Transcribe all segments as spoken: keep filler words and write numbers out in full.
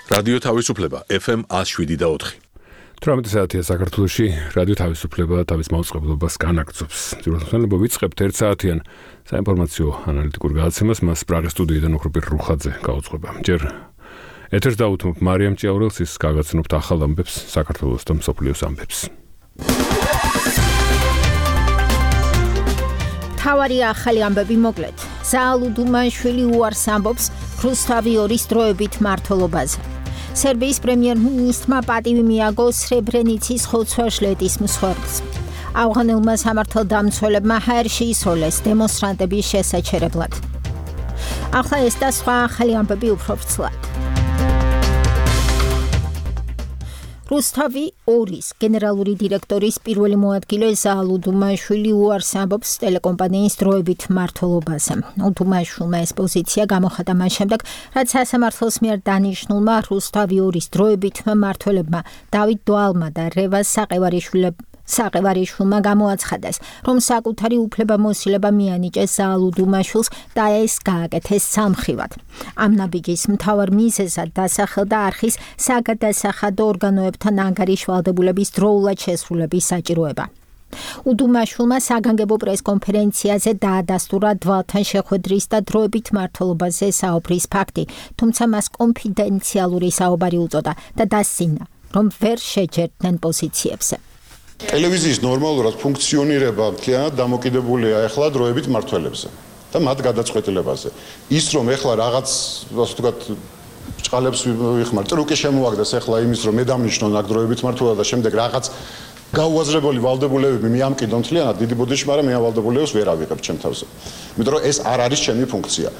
რადიო თავისუფლება ეფ ემ one oh seven და four. თვრამეტი საათია საქართველოში, რადიო თავისუფლება თავის მაუწყებლობას განაგრძობს. ძირითადად ვიწყებთ ერთ საათიან საინფორმაციო ანალიტიკურ გადაცემას, მას პრაღის სტუდიიდან ოქროპირ რუხაძე გაუძღვება. ჯერ ეთერს დაუთმობ მარიამ ჭიაურელს, ის გაგაცნობთ ახალ ამბებს საქართველოს და მსოფლიოს ამბებს. თავარი ახალი ამბები მოკლედ. ზაალ უდუმაშვილი უარს ამბობს რუსთავი ორის დროებით მმართველობაზე. სერბიის პრემიერ-მინისტრმა პატივი მიაგო სრებრენიცის ხოცვა-ჟლეტის მსხვერპლს. ავღანელმა სამართალდამცველებმა ჰაერში ისროლეს დემონსტრანტების შესაჩერებლად. ახლა ეს და სხვა ახალი ამბები უფრო ვრცლად. რუსთავი ორის გენერალური დირექტორის პირველი მოადგილე ზაალ უდუმაშვილი უარს ამბობს ტელეკომპანიის დროებით მმართველობაზე. უდუმაშვილმა ეს პოზიცია გამოხატა მას შემდეგ, რაც სასამართლოს მიერ დანიშნულმა რუსთავი ორის დროებით მმართველებმა დავით დვალმა და რევაზ საყევარიშვილებმა საყევარიშვილმა გამოაცხადეს, რომ საკუთარი უფლებამოსილება მიანიჭეს ზაალ უდუმაშვილს და ეს გააკეთეს სამხრივად. ამ ნაბიჯის მთავარ მიზეზად დასახელდა არხის საგადასახადო ორგანოებთან ანგარიშვალდებულების დროულად შესრულების საჭიროება. უდუმაშვილმა საგანგებო პრესკონფერენციაზე დაადასტურა დვალთან შეხვედრის და დროებით მმართველობაზე საუბრის ფაქტი, თუმცა მას კონფიდენციალური საუბარი უწოდა და დასცინა, რომ ვერ შეჯერდნენ პოზიციებზე. ტელევიზიის ნორმალურად ფუნქციონირება მთლიანად დამოკიდებულია ახლა დროებით მმართველებზე და მათ გადაწყვეტილებაზე. ის რომ ახლა რაღაც, ასე ვთქვათ, ჭყალებს ვიხმარ, ტრუკი შემოაგდეს ახლა იმის, რომ მე დამნიშნონ აქ დროებით მმართველობა და შემდეგ რაღაც გაუაზრებელი ვალდებულებები მიამკიდონ მთლიანად, დიდი ბოდიში, მაგრამ მე ამ ვალდებულებებს ვერ ავიღებ ჩემ თავზე. იმიტომ რომ ეს არ არის ჩემი ფუნქცია.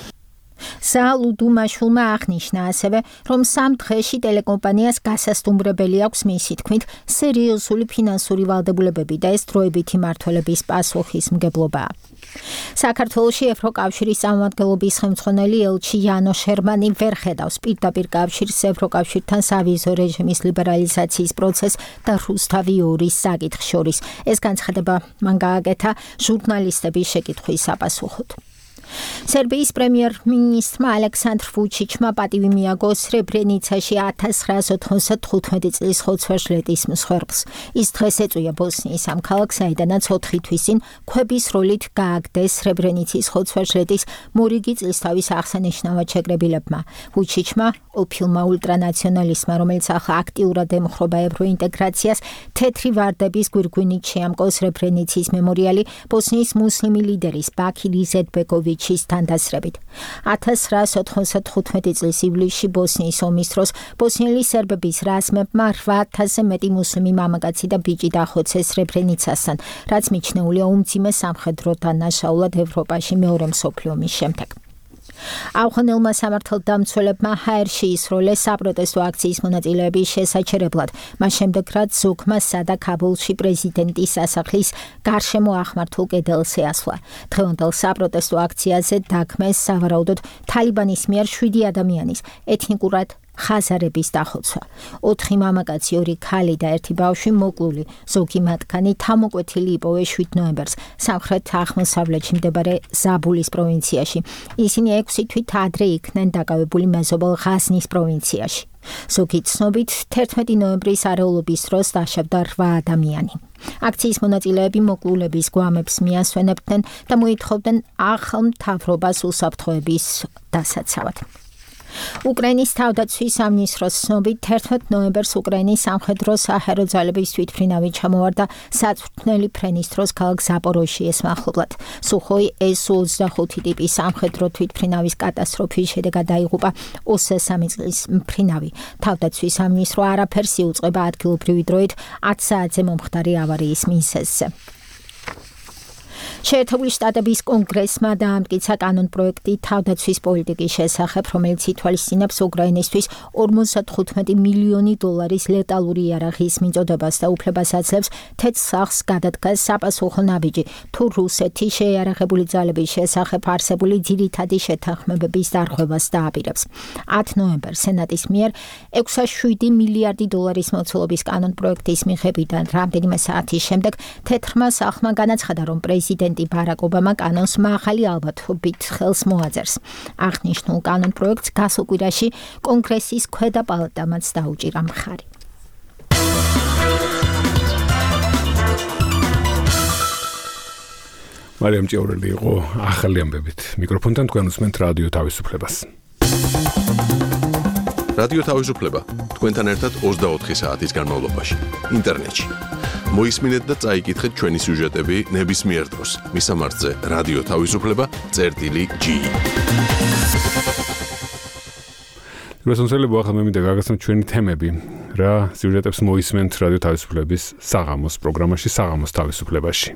ზაალ უდუმაშვილმა აღნიშნა ასევე, რომ სამ დღეში ტელეკომპანიას გასასტუმრებელი აქვს მისი თქმით სერიოზული ფინანსური ვალდებულებები და ეს დროებითი მმართველობის პასუხისმგებლობაა. საქართველოში ევროკავშირის წარმომადგენლობის ხელმძღვანელი ელჩი იანო შერმანი ვერ ხედავს პირდაპირ კავშირს ევროკავშირთან სავიზო რეჟიმის ლიბერალიზაციის პროცესს და რუსთავი ორის საკითხს შორის. ეს განცხადება მან გააკეთა ჟურნალისტების შეკითხვის საპასუხოდ. სერბიის პრემიერ-მინისტრმა ალექსანდრ ვუჩიჩმა პატივი მიაგო სრებრენიცაში ათას ცხრაასი ოცდათხუთმეტი წლის ხოცვა-ჟლეტის მსხვერპლს. ის დღეს ეწვია ბოსნიის ამ ქალაქს, საიდანაც ოთხი თვის წინ ქვების როლით გააგდეს სრებრენიცის ხოცვა-ჟლეტის მორიგი წლისთავის აღსანიშნავად შეკრებილებმა. ვუჩიჩმა, ყოფილმა ულტრანაციონალისტმა, რომელიც ახლა აქტიურად ემხრობა ევროინტეგრაციას, თეთრი ვარდების გვირგვინით შეამკო სრებრენიცის მემორიალი ბოსნიის მუსლიმი ლიდერის ბაქირ იზეტბეკოვიჩის თანდასრებით. ათას ცხრაასი ოცდათხუთმეტი წლის ივლისში ბოსნიის ომის დროს ბოსნიელი სერბების რაზმებმა რვა ათასზე მეტი მუსლიმი მამაკაცი და ბიჭი დახოცეს სრებრენიცასთან, რაც მიჩნეულია უმძიმე სამხედრო დანაშაულად ევროპაში მეორე მსოფლიო ომის შემდეგ. ავღანელმა სამართალდამცველებმა ჰაერში ისროლეს საპროტესტო აქციის მონაწილეების შესაჩერებლად, მას შემდეგ რაც ზოგმა სადა ქაბულში პრეზიდენტის სასახლის გარშემო აღმართულ კედელს ეასვლა. დღევანდელ საპროტესტო აქციაზე დაგმეს სავარაუდოდ თალიბანის მიერ შვიდი ადამიანის ეთნიკურად ხაზარების დახოცვა. ოთხი მამაკაცი, ორი ქალი და ერთი ბავშვი მოკლული, ზოგი მათგანი თავმოკვეთილი იპოვეს შვიდ ნოემბერს სამხრეთ აღმოსავლეთში მდებარე ზაბულის პროვინციაში. ისინი ექვსი თვით ადრე იქნენ დაკავებული მეზობელ ღაზნის პროვინციაში. ზოგი ცნობით თერთმეტი ნოემბრის არეულობის დროს დაშავდა რვა ადამიანი. აქციის მონაწილეები მოკლულების გვამებს მიასვენებდნენ და მოითხოვდნენ ახალ მთავრობას უსაფრთხოების დასაცავად. უკრაინის თავდაცვის სამინისტროს ცნობით თერთმეტ ნოემბერს უკრაინის სამხედრო საჰაერო ძალების თვითმფრინავი ჩამოვარდა საწვრთნელი ფრენის დროს ქალაქ ზაპოროჟიეს მახლობლად. სუხოი ეს ოცდახუთი ტიპის სამხედრო თვითმფრინავის კატასტროფის შედეგად დაიღუპა ოცდასამი წლის მფრინავი. თავდაცვის სამინისტრო არაფერს იუწყება ადგილობრივი დროით ათ საათზე მომხდარი ავარიის მიზეზზე. შეერთებული შტატების კონგრესმა დაამტკიცა კანონპროექტი თავდაცვის პოლიტიკის შესახებ, რომელიც ითვალისწინებს უკრაინისთვის ორმოცდათხუთმეტი მილიონი დოლარის ლეტალური იარაღის მიწოდებას და უფლებას აძლევს თეთრ სახლს გადადგას საპასუხო ნაბიჯი, თუ რუსეთი შეიარაღებული ძალების შესახებ არსებული ძირითადი შეთანხმებების დარღვევას დააპირებს. ათ ნოემბერს სენატის მიერ ექვსი შვიდი მილიარდი დოლარის მოცულობის კანონპროექტის მიღებიდან რამდენიმე საათის შემდეგ თეთრმა სახლმა განაცხადა, რომ პრეზიდენტი პრეზიდენტი ბარაკ ობამა კანონს მაღალი ალბათობით ხელს მოაწერს. აღნიშნულ კანონ პროექტს გასულ კვირაში კონგრესის ქვედა პალატამაც დაუჭირა მხარი. მარიამ ჭიაურელი იყო ახალი ამბებით. მიკროფონთან თქვენ უსმენთ რადიო თავისუფლებას. რადიო თავისუფლება თქვენთან ერთად ოცდაოთხი საათის განმავლობაში ინტერნეტში. მოისმინეთ და წაიკითხეთ ჩვენი სიუჟეტები ნებისმიერ დროს. მისამართზე რადიო თავისუფლება წერტილი ჯი. რუსონსელები ახლა მე მინდა გაგაცნოთ ჩვენი თემები. რა სიუჟეტებს მოისმენთ რადიო თავისუფლების საღამოს პროგრამაში საღამოს თავისუფლებაში.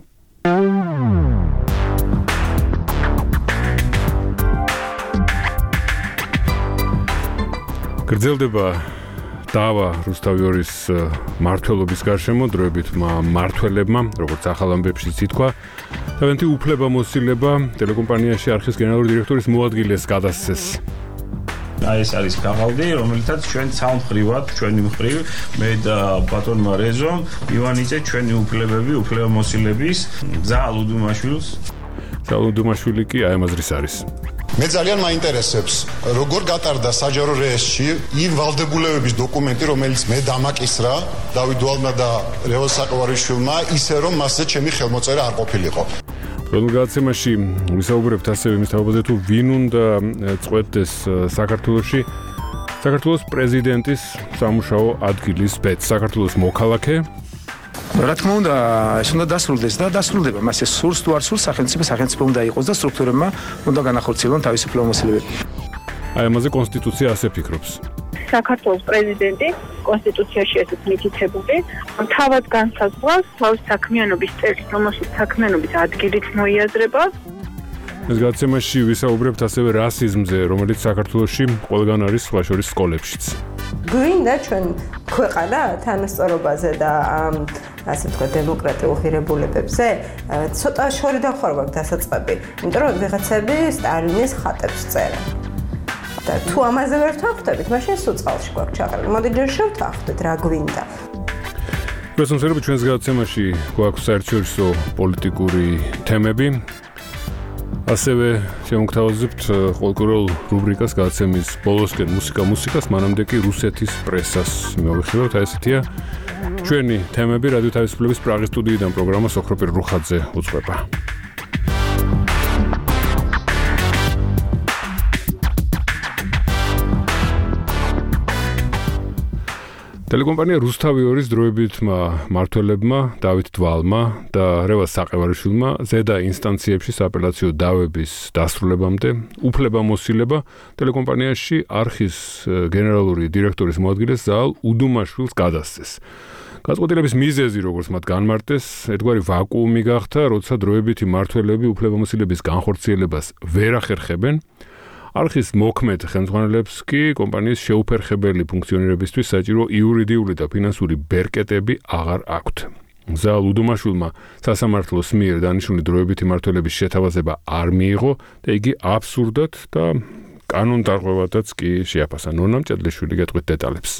გრძელდება დავა რუსთავიორის მმართველობის გარშემო დროებით მმართველებმა, როგორც ახალ ამბებშიც ითქვა, თავიანთი უფლებამოსილება ტელეკომპანიაში არხის გენერალური დირექტორის მოადგილეს გადასცეს. აი ეს არის გამალდი, რომელიცაც ჩვენ სამხრივად, ჩვენი მხრივ, მე და ბატონმა რეზომ მივანიჭეთ ჩვენი უფლებები, უფლებამოსილების გზა ლუდუმაშვილს. ლუდუმაშვილი კი აი ამაზრის არის. მე ძალიან მაინტერესებს, როგორ გატარდა საჯარო რეესტში იმ ვალდებულებების დოკუმენტი, რომელიც მე დამაკისრა დავით დვალმა და ლევონ საყოვარიშვილმა, ისე რომ მასზე ჩემი ხელმოწერა არ ყოფილიყო. პროგრამაში ვისაუბრებთ ასევე იმის თაობაზე, თუ ვინ უნდა წყვეტდეს საქართველოში საქართველოს პრეზიდენტის სამუშაო ადგილის ბედს, საქართველოს მოქალაქე. რა თქმა უნდა, ეს უნდა დასრულდეს და დასრულდება. მას ეს სურს თუ არ სურს, სახელმწიფო სახელმწიფო უნდა იყოს და სტრუქტურებმა უნდა განახორციელონ თავისი უფლებამოსილებები. აი ამაზე კონსტიტუცია ასე ფიქრობს. საქართველოს პრეზიდენტი კონსტიტუციაში ესეც მითითებული, თავად განსაზღვრავს თავის საქმიანობის წესს, რომელშიც საქმიანობის ადგილით მოიაზრება. ეს გადაცემაში ვისაუბრებთ ასევე რასიზმზე, რომელიც საქართველოში ყველგან არის, სხვა შორის სკოლებშიც. გვინდა ჩვენ ქვეყანა თანასწორობაზე და ამ ასე ვთქვათ დემოკრატიულ ღირებულებებზე ცოტა შორი დახურვა დასაწყები, იმიტომ რომ ვიღაცები სტალინის ხატებს წერენ. და თუ ამაზე ვერ ვთანხმდებით, მაშინ სულ წყალში გვაქვს ჩაყრილი. მოდი ჯერ შევთანხმდეთ რა გვინდა. პრესონსერები ჩვენს გადაცემაში გვაქვს საერთაშორისო პოლიტიკური თემები. ასევე შემოგთავაზებთ ყოველკვირეულ რუბრიკას გადაცემის ბოლოსკენ მუსიკა მუსიკას, მანამდე კი რუსეთის პრესას მოვიხილავთ. აი ესეთია ჩვენი თემები რადიო თავისუფლების პრაღის სტუდიიდან პროგრამა სოქროპირ რუხაძე უძღვება. ტელეკომპანია რუსთავიორის დროებით მმართველებმა დავით დვალმა და რევაზ საყევარიშვილმა ზედა ინსტანციებში სააპელაციო დავების დასრულებამდე უფლებამოსილება ტელეკომპანიაში არხის გენერალური დირექტორის მოადგილეს ზაალ უდუმაშვილს გადასცეს. გაწყვეტილების მიზეზი, როგორც მათ განმარტეს, ერთგვარი ვაკუუმი გახდა, როცა დროებითი მმართველები უფლებამოსილების განხორციელებას ვერ ახერხებენ. არხის მოქმედ ხელმძღვანელებს კი კომპანიის შეუფერხებელი ფუნქციონირებისთვის საჭირო იურიდიული და ფინანსური ბერკეტები აღარ აქვთ. ზაალ უდუმაშვილმა სასამართლოს მიერ დანიშნული დროებითი მმართველების შეთავაზება არ მიიღო და იგი აბსურდად და კანონდარღვევადაც კი შეაფასა. ნონა მჭედლიშვილი გეტყვით დეტალებს.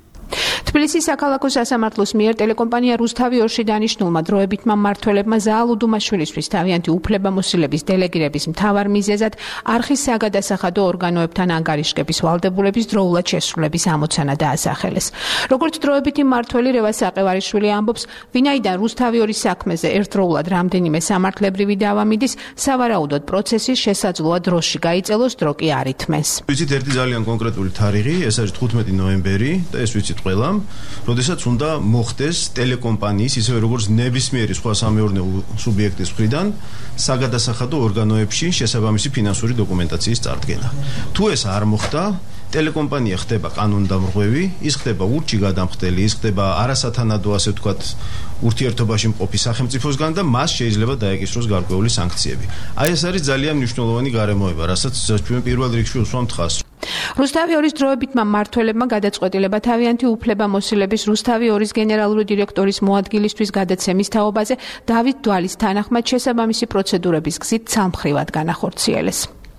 თბილისის საქალაქო სასამართლოს მიერ ტელეკომპანია რუსთავიორში დანიშნულმა დროებითმა მმართველებმა ზაალ უდუმაშვილისთვის თავიანთი უფლებამოსილების დელეგირების მთავარ მიზეზად არხის საგადასახადო ორგანოებთან ანგარიშგების ვალდებულების დროულად შესრულების ამოცანა დაასახელეს. როგორც დროებითი მმართველი რევაზ საყევარიშვილი ამბობს, ვინაიდან რუსთავიორის საქმეზე ერთდროულად რამდენიმე სამართლებრივი დავა მიდის, სავარაუდოდ პროცესის შესაძლოა დროში გაიწელოს, დრო კი არ ითმეს. ვიცით ერთი ძალიან კონკრეტული თარიღი, ეს არის თხუთმეტი ნოემბერი და ეს ვიცით ყველამ, როდესაც უნდა მოხდეს ტელეკომპანიის, ისევე როგორც ნებისმიერი სხვა სამეურნეო სუბიექტის მხრიდან საგადასახადო ორგანოებში შესაბამისი ფინანსური დოკუმენტაციის წარდგენა. თუ ეს არ მოხდა, ტელეკომპანია ხდება კანონდამრღვევი, ის ხდება ურჩი გადამხდელი, ის ხდება არასათანადო, ასე ვთქვათ, ურთიერთობაში მყოფი სახელმწიფოსგან და მას შეიძლება დაეკისროს გარკვეული სანქციები. აი ეს არის ძალიან მნიშვნელოვანი გარემოება, რასაც ჩვენ პირველ რიგში უსვამთ ხაზს. რუსთავიორის დროებითმა მმართველებმა გადაწყვეტილება თავიანთი უფლებამოსილების რუსთავიორის გენერალური დირექტორის მოადგილისთვის გადაცემის თაობაზე დავით დვალის თანახმად შესაბამისი პროცედურების გზით სამხრივად განახორციელეს.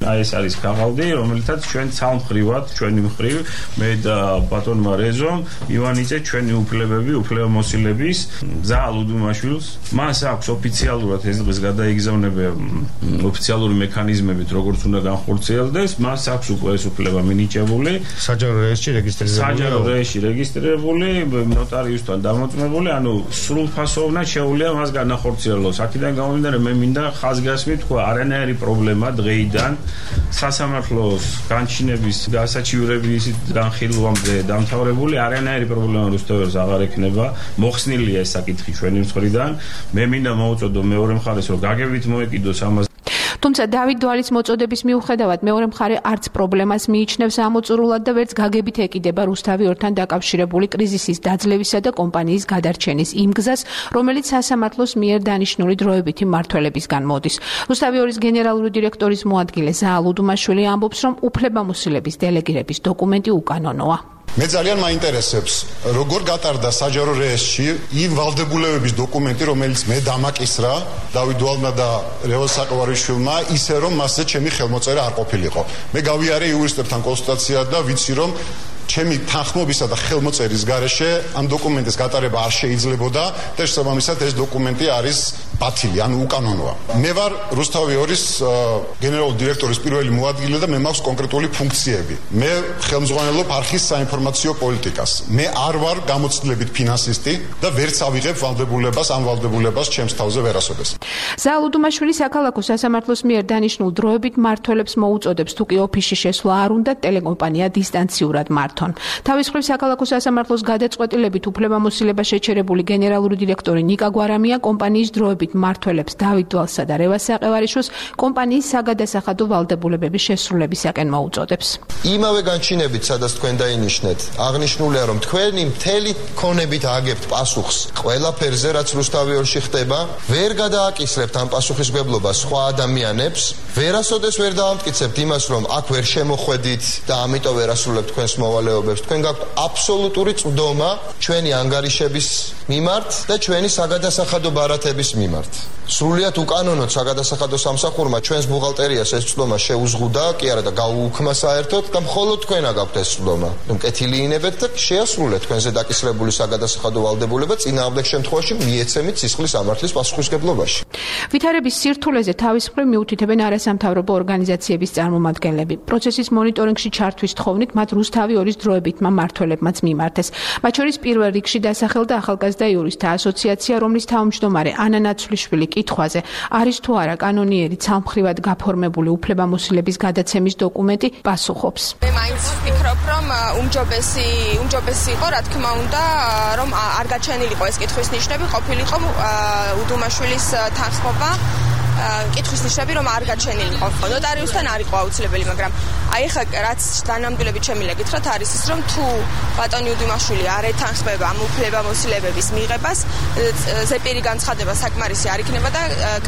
აი ეს არის ქაღალდი, რომელთაც ჩვენ ცალმხრივად, ჩვენი მხრივ, მე და ბატონმა რეზომ მივანიჭეთ ჩვენი უფლებები, უფლებამოსილების გზა ალუდუმაშვილს. მას აქვს ოფიციალურად ეს დღეს გადაიგზავნება ოფიციალური მექანიზმებით, როგორც უნდა განხორციელდეს, მას აქვს უკვე ეს უფლება მინიჭებული. საჯარო რეესტრში რეგისტრირებული. საჯარო რეესტრში რეგისტრირებული, ნოტარიუსთან დამოწმებული, ანუ სრულფასოვნად შეუძლია მას განახორციელოს. აქედან გამომდინარე, მე მინდა ხაზგასმით თქვა, არანაირი პრობლემა დღეიდან სასამართლოს განჩინების გასაჩივრების განხილვამდე დამთავრებული არანაირი პრობლემა რუსთაველს აღარ ექნება. მოხსნილია ეს საკითხი ჩვენი მხრიდან. მე მინდა მოვუწოდო მეორე მხარეს, რომ გაგებით მოეკიდოს ამას. თუმცა დავით დვალის მოწოდების მიუხედავად მეორე მხარე არც პრობლემას მიიჩნევს ამოწურულად და ვერც გაგებით ეკიდება რუსთავი ორთან დაკავშირებული კრიზისის დაძლევისა და კომპანიის გადარჩენის იმ გზას, რომელიც სასამართლოს მიერ დანიშნული დროებითი მმართველებისგან მოდის. რუსთავი ორის გენერალური დირექტორის მოადგილე ზაალ უდუმაშვილი ამბობს, რომ უფლებამოსილების დელეგირების დოკუმენტი უკანონოა. მე ძალიან მაინტერესებს, როგორ გატარდა საჯარო რეესტრში იმ ვალდებულებების დოკუმენტი, რომელიც მე დამაკისრა დავით დვალმა და რევაზ საყოვარიშვილმა, ისე რომ მასზე ჩემი ხელმოწერა არ ყოფილიყო. მე გავიარე იურისტებთან კონსულტაცია და ვიცი, რომ ჩემი თანხმობისა და ხელმოწერის გარეშე ამ დოკუმენტის გატარება არ შეიძლებოდა და შესაბამისად ეს დოკუმენტი არის ბათილი, ანუ უკანონოა. მე ვარ რუსთავი ორის გენერალური დირექტორის პირველი მოადგილე და მე მაქვს კონკრეტული ფუნქციები. მე ხელმძღვანელობ არხის საინფორმაციო პოლიტიკას. მე არ ვარ გამოცდილებით ფინანსისტი და ვერც ავიღებ ვალდებულებას, ამ ვალდებულებას ჩემს თავზე ვერ ასოდეს. ზაალ უდუმაშვილი საქალაქო სასამართლოს მიერ დანიშნულ დროებით მმართველებს მოუწოდებს, თუ კი ოფისში შესვლა არ უნდა, ტელეკომპანია დისტანციურად მართონ. თავის მხრივ საქალაქო სასამართლოს გადაწყვეტილებით უფლებამოსილება შეჩერებული გენერალური დირექტორი ნიკა გვარამია კომპანიის დროებით მმართველებს დავით დვალსა და რევაზ საყევარიშვილს კომპანიის საგადასახადო ვალდებულებების შესრულებისაკენ მოუწოდებს. იმავე განჩინებით, სადაც თქვენ დაინიშნეთ, აღნიშნულია, რომ თქვენი მთელი ქონებით აგებთ პასუხს ყველაფერზე, რაც რუსთავი ორში ხდება, ვერ გადააკისრებთ ამ პასუხისმგებლობას სხვა ადამიანებს, ვერასოდეს ვერ დაამტკიცებთ იმას, რომ აქ ვერ შემოხვედით და ამიტომ ვერ ასრულებთ თქვენს მოვალეობებს. თქვენ გაქვთ აბსოლუტური წვდომა ჩვენი ანგარიშების მიმართ და ჩვენი საგადასახადო ბარათების მიმართ. სრულიად უკანონოდ საგადასახადო სამსახურმა ჩვენს ბუღალტერიას ეს წვდომა შეუზღუდა, კი არა და გაუუქმა საერთოდ და მხოლოდ თქვენ აგაქვთ ეს წვდომა. მკეთილი ინებეთ და შეასრულეთ თქვენზე დაკისრებული საგადასახადო ვალდებულება წინააღმდეგ შემთხვევაში მიეცემით სისხლის ამართლის პასუხისმგებლობაში. ვითარების სირთულეზე თავის მხრივ მიუთითებენ არასამთავრობო ორგანიზაციების წარმომადგენლები. პროცესის მონიტორინგში ჩართვის თხოვნით მათ რუსთავი ორის დროებითმა მმართველებმაც მიმართეს. მათ შორის პირველ რიგში დასახელდა ახალგაზრდა იურისტთა ასოციაცია, რომლის თავმჯდომარე ანა ნაცვლიშვილი კითხვაზე არის თუ არა კანონიერი ცალმხრივად გაფორმებული უფლებამოსილების გადაცემის დოკუმენტი პასუხობს. მე მაინც ვფიქრობ, რომ უმჯობესი უმჯობესი იყო, რა თქმა უნდა, რომ არ გაჩენილიყო ეს კითხვის ნიშნები, ყოფილიყო უდუმაშვილის თანხმობა კითხვის ნიშნები რომ არ გაჩენილიყო. ნოტარიუსთან არ იყო აუცილებელი, მაგრამ აი ხა რაც დანამდვილებით შემილეკითხრათ არის ის, რომ თუ ბატონი უდუმაშვილი არ ეთანხმება ამ უფლებამოსილებების მიღებას, ზეპირი განცხადება საკმარისი არ იქნება და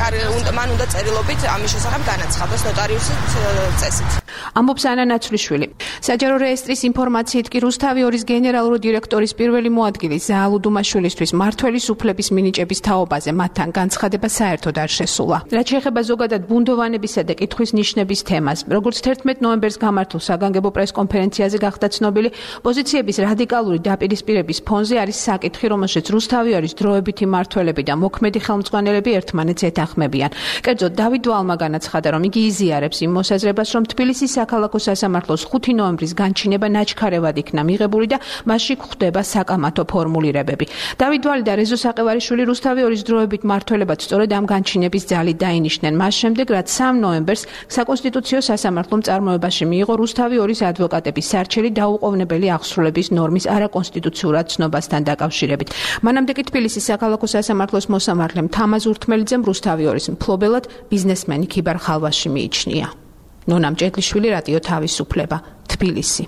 მან უნდა წერილობით ამის შესახებ განაცხადოს ნოტარიუსის წესით. ამბობს ანა ნაცვლიშვილი. საჯარო რეესტრის ინფორმაციით კი რუსთავი ორის გენერალური დირექტორის პირველი მოადგილე ზაალ უდუმაშვილისთვის მმართველის უფლების მინიჭების თაობაზე მათთან განცხადება საერთოდ არ შესულა. რაც შეეხება ზოგადად ბუნდოვანებისა და კითხვის ნიშნების თემას, როგორც თერთმეტ ნოემბერს გამართულ საგანგებო პრესკონფერენციაზე გახდა ცნობილი, პოზიციების რადიკალური დაპირისპირების ფონზე არის საკითხი, რომელშიც რუსთავი ორის დროებითი მმართველები და მოქმედი ხელმძღვანელები ერთმანეთს ეთანხმებიან. კერძოდ დავით დვალმა განაცხადა, რომ იგი იზიარებს იმ მოსაზრებას, რომ თბილისის საქალაქო სასამართლოს ხუთი ნოემბრის განჩინება ნაჩქარევად იქნა მიღებული და მასში გვხვდება საკამათო ფორმულირებები. დავით დვალი და რეზო საყევარიშვილი რუსთავი ორის დროებით მმართველებად სწორედ ამ განჩინების ძალით დაინიშნენ მას შემდეგ, რაც სამ ნოემბერს საკონსტიტუციო სასამართლომ წარმოებაში მიიღო რუსთავი ორის ადვოკატების სარჩელი დაუყოვნებელი აღსრულების ნორმის არაკონსტიტუციურად ცნობასთან დაკავშირებით. მანამდე კი თბილისის საქალაქო სასამართლოს მოსამართლემ თამაზ ურთმელიძემ რუსთავი ორის მფლობელად ბიზნესმენი ქიბარ ხალვაში მიიჩნია. ნონა მჭედლიშვილი, რადიო თავისუფლება, თბილისი.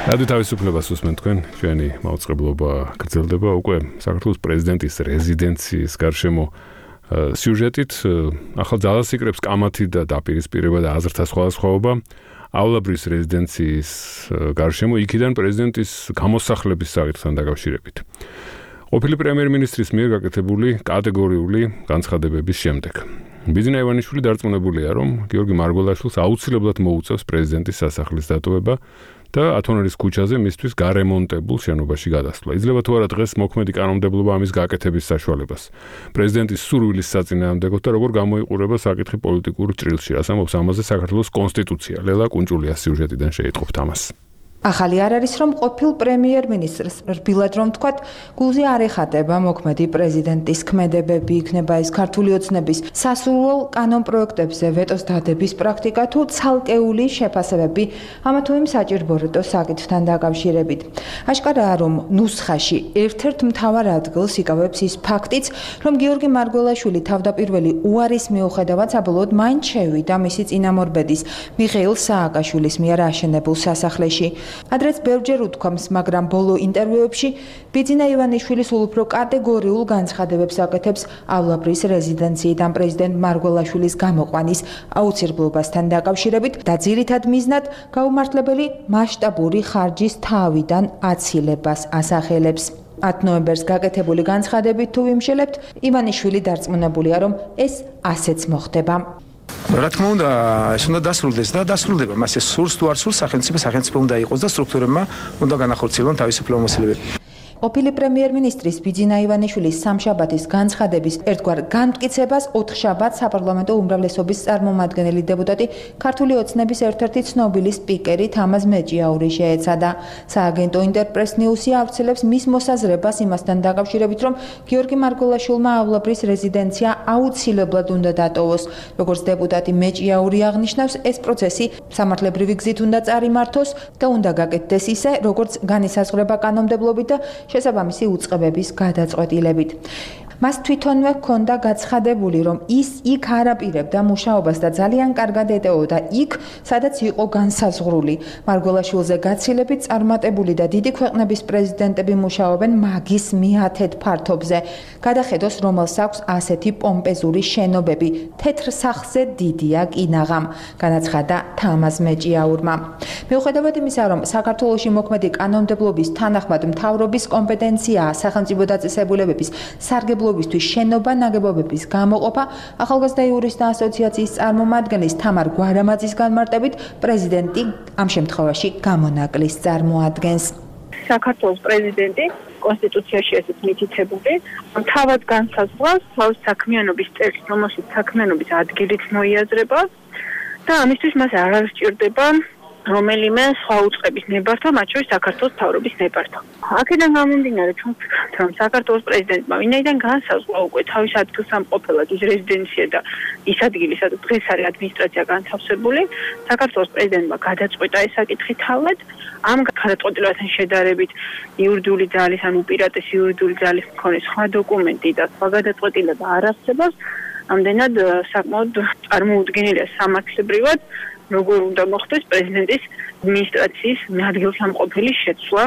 რადიო თავისუფლებას უსმენთ თქვენ, ჩვენი მაუწყებლობა გრძელდება უკვე საქართველოს პრეზიდენტის რეზიდენციის გარშემო სიუჟეტით, ახალ ძალას იკრებს კამათი და დაპირისპირება და აზრთა სხვადასხვაობაავლაბრის რეზიდენციის გარშემო იქიდან პრეზიდენტის გამოსახლების საკითხთან დაკავშირებით. ყოფილი პრემიერ-მინისტრის მიერ გაკეთებული კატეგორიული განცხადებების შემდეგ ბიძინა ივანიშვილი დარწმუნებულია, რომ გიორგი მარგველაშვილს აუცილებლად მოუწევს პრეზიდენტის სასახლის დატოვება და ათონელის ქუჩაზე მისთვის გარემონტებულ შენობაში გადასვლა. იძლევა თუ არა დღეს მოქმედი კანონმდებლობა ამის გაკეთების საშუალებას. პრეზიდენტის სურვილის საწინააღმდეგოდ და როგორ გამოიყურება საკითხი პოლიტიკურ ჭრილში, რას ამბობს ამაზე საქართველოს კონსტიტუცია. ლელა კუნჭულია სიუჟეტიდან შეიტყობთ ამას. ახალი არ არის, რომ ყოფილ პრემიერ-მინისტრს რბილად რომ თქვათ, გულზე არ ეხატება მოქმედი პრეზიდენტის ქმედებები, იქნება ეს ქართული ოცნების სასურველ კანონპროექტებზე ვეტოს დადების პრაქტიკა თუ ცალკეული შეფასებები ამა თუ იმ საჭიროებო საკითხთან დაკავშირებით. აშკარაა, რომ ნუსხაში ერთ-ერთ მთავარ ადგილს იკავებს ის ფაქტიც, რომ გიორგი მარგველაშვილი თავდაპირველი უარის მიუხედავად საბოლოოდ მაინც შევიდა მისი წინამორბედის მიხეილ სააკაშვილის მიერ აშენებულ სასახლეში. ადრეც ბევრჯერ უთქვამს, მაგრამ ბოლო ინტერვიუებში ბიძინა ივანიშვილი სულ უფრო კატეგორიულ განცხადებებს აკეთებსავლაბრის რეზიდენციიდან პრეზიდენტ მარგველაშვილის გამოყვანის აუცილებლობასთან დაკავშირებით და ძირითად მიზნად გაუმართლებელი მასშტაბური ხარჯის თავიდან აცილებას ასახელებს. ათ ნოემბერს გაკეთებული განცხადებით თუ ვიმშელებთ, ივანიშვილი დარწმუნებულია, რომ ეს ასეც მოხდება. რა თქმა უნდა, ეს უნდა დასრულდეს და დასრულდება. მას ეს სურს თუ არ სურს, სახელმწიფო სახელმწიფო უნდა იყოს და სტრუქტურებმა უნდა განახორციელონ თავისი უფლებამოსილებები. ყოფილი პრემიერ-მინისტრის ბიძინა ივანიშვილის სამშაბათის განცხადების ერთგვარ განმტკიცებას ოთხშაბათს საპარლამენტო უმრავლესობის წარმომადგენელი დეპუტატი ქართული ოცნების ერთ-ერთი ცნობილი სპიკერი თამაზ მეჭიაური შეეცადა. სააგენტო ინტერპრეს ნიუსი ავრცელებს მის მოსაზრებას იმასთან დაკავშირებით, რომ გიორგი მარგველაშვილმაავლაბრის რეზიდენცია აუცილებლად უნდა დატოვოს. როგორც დეპუტატი მეჭიაური აღნიშნავს, ეს პროცესი სამართლებრივი გზით უნდა წარიმართოს და უნდა გაკეთდეს ისე, როგორც განისაზღვრება კანონმდებლობით და შესაბამისი უწყებების გადაწყვეტილებით. მას თვითონვე ჰქონდა გაცხადებული, რომ ის იქ არ აპირებდა მუშაობას და ძალიან კარგად ეტეოდა იქ, სადაც იყო განსაზღვრული. მარგველაშვილზე გაცილებით წარმატებული და დიდი ქვეყნების პრეზიდენტები მუშაობენ მაგის მიათეთ ფართობზე. გადახედოს, რომელს აქვს ასეთი პომპეზური შენობები. თეთრ სახლზე დიდია კინაღამ, განაცხადა თამაზ მეჭიაურმა. მიუხედავად იმისა, რომ საქართველოში მოქმედი კანონმდებლობის თანახმად მთავრობის კომპეტენციაა სახელმწიფო დაწესებულებების სარგებლობისთვის შენობა ნაგებობების გამოყოფა, ახალგაზრდა იურისტთა ასოციაციის წარმომადგენლის თამარ გვარამაძის განმარტებით პრეზიდენტი ამ შემთხვევაში გამონაკლის წარმოადგენს. საქართველოს პრეზიდენტი კონსტიტუციაში ესეც მითითებული, თავად განსაზღვრავს თავის საქმიანობის წერს, რომელშიც საქმიანობის ადგილით მოიაზრება და ამისთვის მას არ სჭირდება რომელიმე სხვა უწყების ნებართვა, მათ შორის საქართველოს მთავრობის ნებართვა. აქედან გამომდინარე, რომ საქართველოს პრეზიდენტმა ვინაიდან განსაზღვრა უკვე თავის ადგილსამყოფელად ის რეზიდენცია და ის ადგილი, სადაც დღეს არის ადმინისტრაცია განთავსებული, საქართველოს პრეზიდენტმა გადაწყვიტა ეს საკითხი თავად. ამ გადაწყვეტილებასთან შედარებით იურიდიული ძალის, ან უპირატესი იურიდიული ძალის მქონე სხვა დოკუმენტი და სხვა გადაწყვეტილება არ არსებობს. ამდენად საკმაოდ წარმოუდგენელია სამართლებრივად, როგორ უნდა მოხდეს პრეზიდენტის ადმინისტრაციის ადგილსამყოფელის შეცვლა.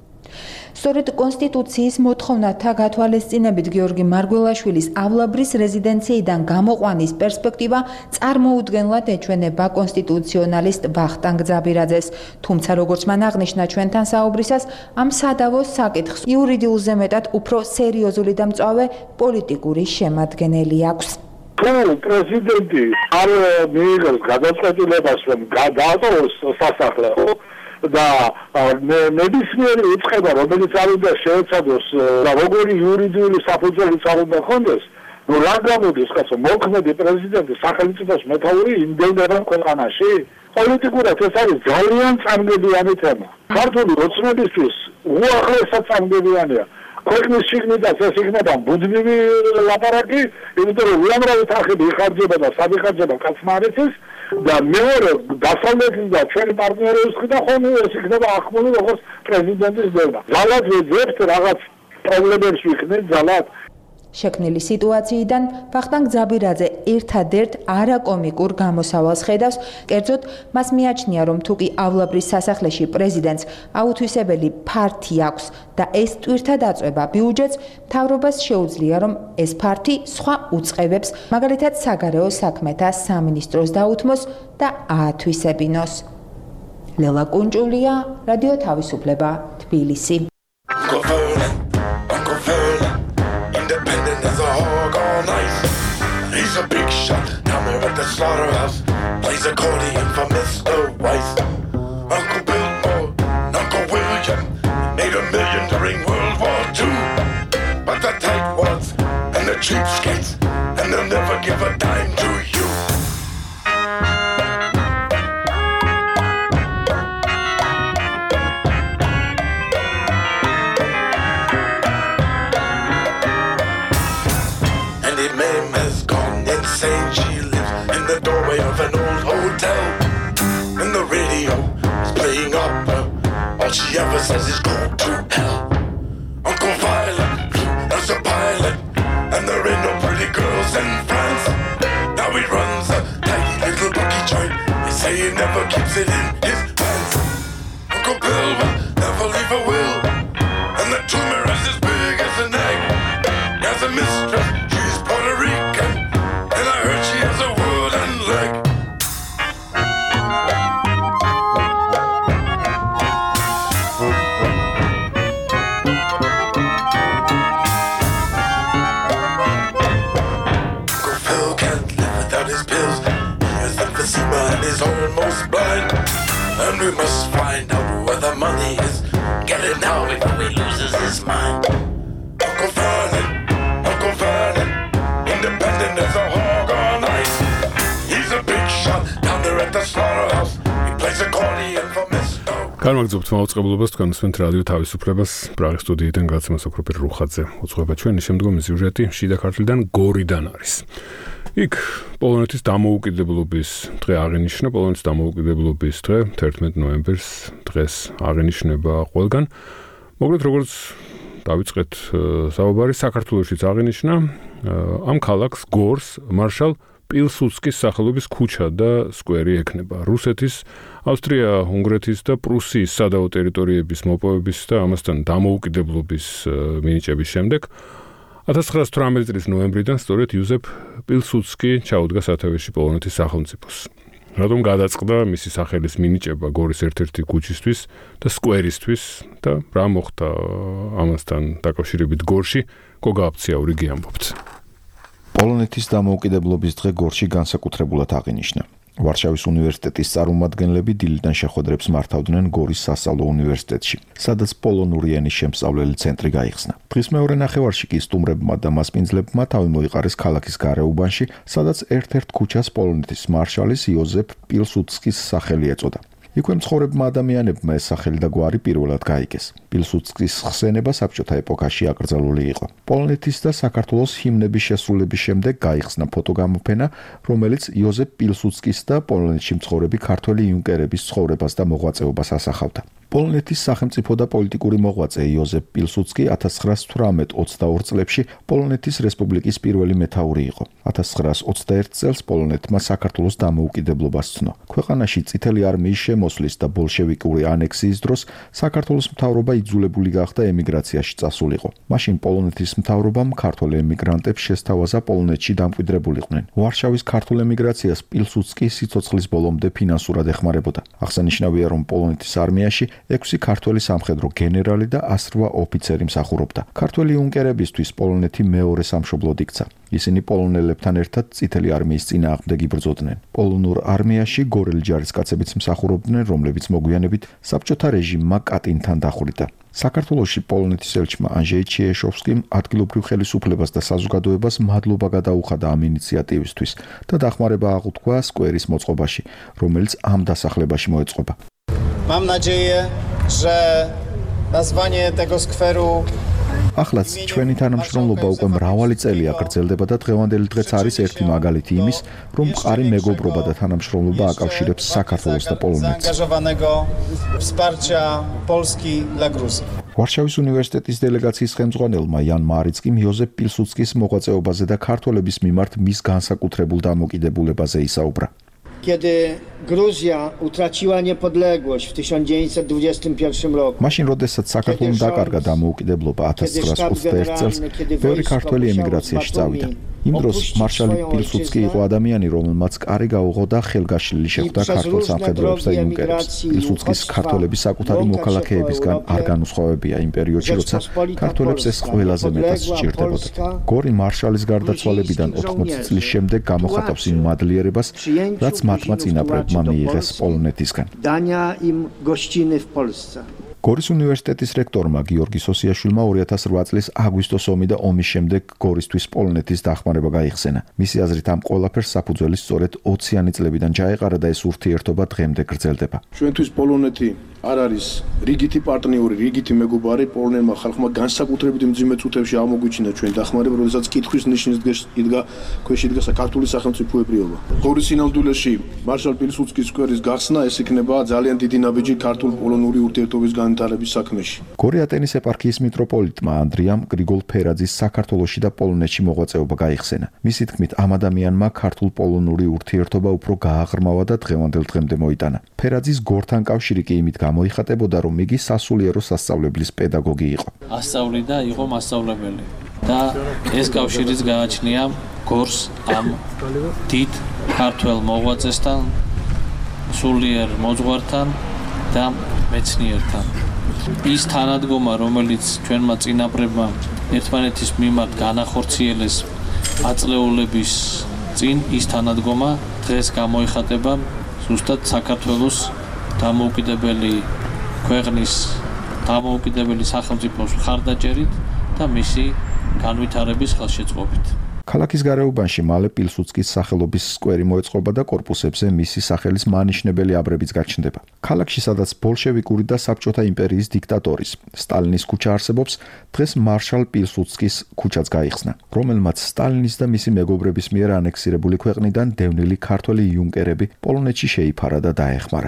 სწორედ კონსტიტუციის მოთხოვნათა გათვალისწინებით გიორგი მარგველაშვილისავლაბრის რეზიდენციიდან გამოყვანის პერსპექტივა წარმოუდგენლად ეჩვენება კონსტიტუციონალისტ ვახტანგ ძაბირაძეს. თუმცა როგორც მან აღნიშნა ჩვენთან საუბრისას, ამ სადავოს საკითხს იურიდიულზე მეტად უფრო სერიოზული და მწვავე პოლიტიკური შემადგენელი აქვს. თუ პრეზიდენტი არ მიიღებს გადაწყვეტილებას, რომ გადაატოვოს სასახლე და ნებისმიერი უწყება, რომელიც არ უნდა შეეცადოს და როგორი იურიდიული საფუძველიც არ უნდა ჰქონდეს, ნუ რა გამოდის, კაცო, მოქმედი პრეზიდენტი სახელმწიფოს მეთაური იმდენდება ქვეყანაში? პოლიტიკურად ეს არის ძალიან წამგებიანი თემა. ქართული ოცნებისთვის უახლესად წამგებიანია. ქვეყნის შიგნიდან ეს იქნება ბუდმივი ლაპარაკი, იმიტომ რომ უამრავი თანხები იხარჯება და სად იხარჯება კაცმა არ იცის და მეორე დასავლეთის და ჩვენი პარტნიორების მხრიდან ხომ ეს იქნება ახმული როგორც პრეზიდენტის დედა. ძალად ვეძებთ რაღაც პრობლემებს ვიქნით ძალად. შექმნილი სიტუაციიდან ვახტანგ ძაბირაძე ერთადერთ არაკომიკურ გამოსავალს ხედავს, კერძოდ მას მიაჩნია, რომ თუკი ავლაბრის სასახლეში პრეზიდენტს აუთვისებელი ფართი აქვს და ეს ტვირთად აწვება ბიუჯეტს, მთავრობას შეუძლია, რომ ეს ფართი სხვა უწყებებს, მაგალითად საგარეო საქმეთა სამინისტროს დაუთმოს და აათვისებინოს. ლელა კუნჭულია, რადიო თავისუფლება, თბილისი. He's a big shot down there at the slaughterhouse. Plays accordion for Mister Weiss. Uncle Bill, Uncle William made a million during World War Two. But the tightwads and the cheapskates, and they'll never give a dime to you. And the meme has gone insane. She lives in the doorway of an old hotel. And the radio is playing opera. All she ever says is go to hell. Uncle Violet as a pilot. And there ain't no pretty girls in France. Now he runs a tiny little bookie joint. They say he never keeps it in his pants. Uncle Bill will never leave a will. And the tumor is as big as an egg. He has a mistress, she's Puerto Rican. And I heard she has a wooden leg. Uncle Phil can't live without his pills. He has emphysema and is almost blind. And we must find out where the money is. Get it now before he loses his mind. Uncle Vernon, Uncle Vernon, independent as a hog on ice. He's a big shot down there at the slaughterhouse. He plays accordion for Mister გამარჯობთ მოუწყებლობას თქვენ უსმენთ რადიო თავისუფლებას პრაღის სტუდიიდან გაცემას ოქროპირ რუხაძე. უწყება ჩვენი შემდგომი სიუჟეტი შიდა ქართლიდან გორიდან არის. იქ პოლონეთის დამოუკიდებლობის დღე აღინიშნა, პოლონეთის დამოუკიდებლობის დღე თერთმეტ ნოემბერს დღეს აღინიშნება ყველგან. მოკლედ როგორც დავიწყეთ საუბარი, საქართველოშიც აღინიშნა ამ ქალაქს გორს მარშალ პილსუდსკის სახელობის ქუჩა და სკვერი ექნება. რუსეთის, ავსტრია-უნგრეთის და პრუსიის სადავო ტერიტორიების მოპოვების და ამასთან დამოუკიდებლობის მინიჭების შემდეგ ათას ცხრაას თვრამეტი წლის ნოემბრიდან სწორედ იუზეფ პილსუდსკი ჩაუდგა სათავეში პოლონეთის სახელმწიფოს. რადგან გადაწყდა მისი სახელის მინიჭება გორის ერთ-ერთი ქუჩისთვის და სკვერისთვის და რა მოხდა ამასთან დაკავშირებით გორში, გოგა აფციაური გიამბობთ. პოლონეთის დამოუკიდებლობის დღე გორში განსაკუთრებულად აღინიშნა. ვარშავის უნივერსიტეტის წარმომადგენლები დილიდან შეხვედრებს მართავდნენ გორის სასწავლო უნივერსიტეტში, სადაც პოლონური ენის შემსწავლელი ცენტრი გაიხსნა. დღის მეორე ნახევარში კი სტუმრებმა და მასპინძლებმა თავი მოიყარეს ქალაქის გარეუბანში, სადაც ერთ-ერთ ქუჩას პოლონეთის მარშალის იოზეფ პილსუდსკის სახელი ეწოდა. იქვე მცხოვრებმა ადამიანებმა ეს სახელი და გვარი პირველად გაიგეს. პილსუდსკის ხსენება საბჭოთა ეპოქაში აკრძალული იყო. პოლონეთის და საქართველოს ჰიმნების შესრულების შემდეგ გაიხსნა ფოტოგამოფენა, რომელიც იოზეფ პილსუდსკის და პოლონეთში მცხოვრები ქართველი იუნკერების ცხოვრებას და მოღვაწეობას ასახავდა. პოლონეთის სახელმწიფო და პოლიტიკური მოღვაწე იოზეფ პილსუდსკი ათას ცხრაას თვრამეტ ოცდაორ წლებში პოლონეთის რესპუბლიკის პირველი მეთაური იყო. ათას ცხრაას ოცდაერთ წელს პოლონეთმა საქართველოს დამოუკიდებლობა სცნო. ქვეყანაში წითელი არმიის შემოსვლის და ბოლშევიკური ანექსიის დროს საქართველოს მთავრობა იძულებული გახდა ემიგრაციაში წასულიყო. მაშინ პოლონეთის მთავრობამ ქართველ ემიგრანტებს შესთავაზა პოლონეთში დამკვიდრებულიყვნენ. ვარშავის ქართულ ემიგრაციას პილსუდსკი სიცოცხლის ბოლომდე ფინანსურად ეხმარებოდა. აღსანიშნავია, რომ პოლონეთის არმიაში ექვსი ქართველი სამხედრო გენერალი და ასრვა ოფიცერი მსახურობდა. ქართველი იუნკერებისთვის პოლონეთი მეორე სამშობლოდ იქცა. ისინი პოლონელებთან ერთად წითელი არმიის წინააღმდეგ იბრძოდნენ. პოლონურ არმიაში გორელი ჯარისკაცებიც მსახურობდნენ, რომლებიც მოგვიანებით საბჭოთა რეჟიმმა კატინთან დახვრიტა. საქართველოში პოლონეთის ელჩმა ანჟეი ჩიეშოვსკიმ ადგილობრივ ხელისუფლებას და საზოგადოებას მადლობა გადაუხადა ამ ინიციატივისთვის და დახმარება აღუთქვა სკვერის მოწყობაში, რომელიც ამ დასახლებაში მოეწყობა. Mam nadzieję, że nazwanie tego skweru Ახლაც ჩვენი თანამშრომლობა უკვე მრავალი წელია გრძელდება და დღევანდელი დღეც არის ერთი მაგალითი იმის, რომ მყარი მეგობრობა და თანამშრომლობა აკავშირებს საქართველოს და პოლონეთს. zaangażowanego wsparcia Polski dla Gruzji. ვარშავის უნივერსიტეტის დელეგაციის ხელმძღვანელმა იან მარიცკიმ იოზეფ პილსუდსკის მოღვაწეობაზე და ქართველების მიმართ მის განსაკუთრებულ დამოკიდებულებაზე ისაუბრა. Kiedy Gruzja utraciła niepodległość w tysiąc dziewięćset dwudziestym pierwszym roku. მაშინ, როდესაც საქართველოს დაკარგა დამოუკიდებლობა ათას ცხრაას ოცდაერთ წელს, ბევრი ქართველი ემიგრაციაში წავიდა. იმ დროს მარშალი პილსუდსკი იყო ადამიანი, რომელმაც კარი გაუღო და ხელგაშლილი შეხვდა ქართულ სამხედროებს და იუნკერებს. პილსუდსკის ქართველების საკუთარი მოქალაქეებისგან არ განუსხვავებია იმ პერიოდში, როცა ქართველებს ეს ყველაზე მეტად სჭირდებოდა. გორი მარშალის გარდაცვალებიდან ოთხმოცი წლის შემდეგ გამოხატავს იმ მადლიერებას, რაც მათმა წინაპრებმა მიიღეს პოლონეთისგან. Dania im gościny w Polsce. გორის უნივერსიტეტის რექტორმა გიორგი სოსიაშვილმა ორი ათას რვა წლის აგვისტოს ომი და ომის შემდეგ გორისთვის პოლონეთის დახმარება გაიხსენა. მისი აზრით ამ ყველაფერს საფუძველი სწორედ ოციანი წლებიდან ჩაეყარა და ეს ურთიერთობა დღემდე გრძელდება. ჩვენთვის პოლონეთი არ არის რიგითი პარტნიორი, რიგითი მეგობარი, პოლონელმა ხალხმა განსაკუთრებით მძიმე წუთებში აღმოგვიჩინა ჩვენი დახმარება, როდესაც კითხვის ნიშნის იდგა ქვეშ იდგა საქართველოს სახელმწიფოებრიობა. გორის სინამდვილეში მარშალ პილსუდსკის სკვერის გახსნა ეს იქნება ძალიან დიდი ნაბიჯი ქართულ-პოლონური ურთიერთობის განვითარების საქმეში. გორი ატენის ეპარქიის მიტროპოლიტმა ანდრიამ გრიგოლ ფერაძის საქართველოში და პოლონეთში მოღვაწეობა გაიხსენა. მისი თქმით, ამ ადამიანმა ქართულ-პოლონური ურთიერთობა უფრო გააღრმავა და დღევანდელ დღემდე მოიტანა. ფერაძის გორთან კავშირი კი იმით გამოიხატებოდა, რომ იგი სასულიერო სასწავლებლის პედაგოგი იყო. ასწავლიდა, იყო მასწავლებელი და ეს კავშირიც გააჩნია გორს ამ დიდ ქართველ მოღვაწესთან, სულიერ მოძღვართან და მეცნიერთან. ის თანადგომა, რომელიც ჩვენმა წინაპრებმა ერთმანეთის მიმართ განახორციელეს აწლეულების წინ, ის თანადგომა დღეს გამოიხატება ზუსტად საქართველოს დამოუკიდებელი ქვეყნის დამოუკიდებელი სახელმწიფოს მხარდაჭერით და მისი განვითარების ხელშეწყობით. ქალაქის გარეუბანში მალე პილსუდსკის სახელობის სკვერი მოეწყობა და კორპუსებზე მისი სახელის მანიშნებელი აბრებიც გაჩნდება. ქალაქში, სადაც ბოლშევიკური და საბჭოთა იმპერიის დიქტატორის სტალინის ქუჩა არსებობს, დღეს მარშალ პილსუდსკის ქუჩაც გაიხსნა, რომელმაც სტალინის და მისი მეგობრების მიერ ანექსირებული ქვეყნიდან დევნილი ქართველი იუნკერები პოლონეთში შეიფარა და დაეხმარა.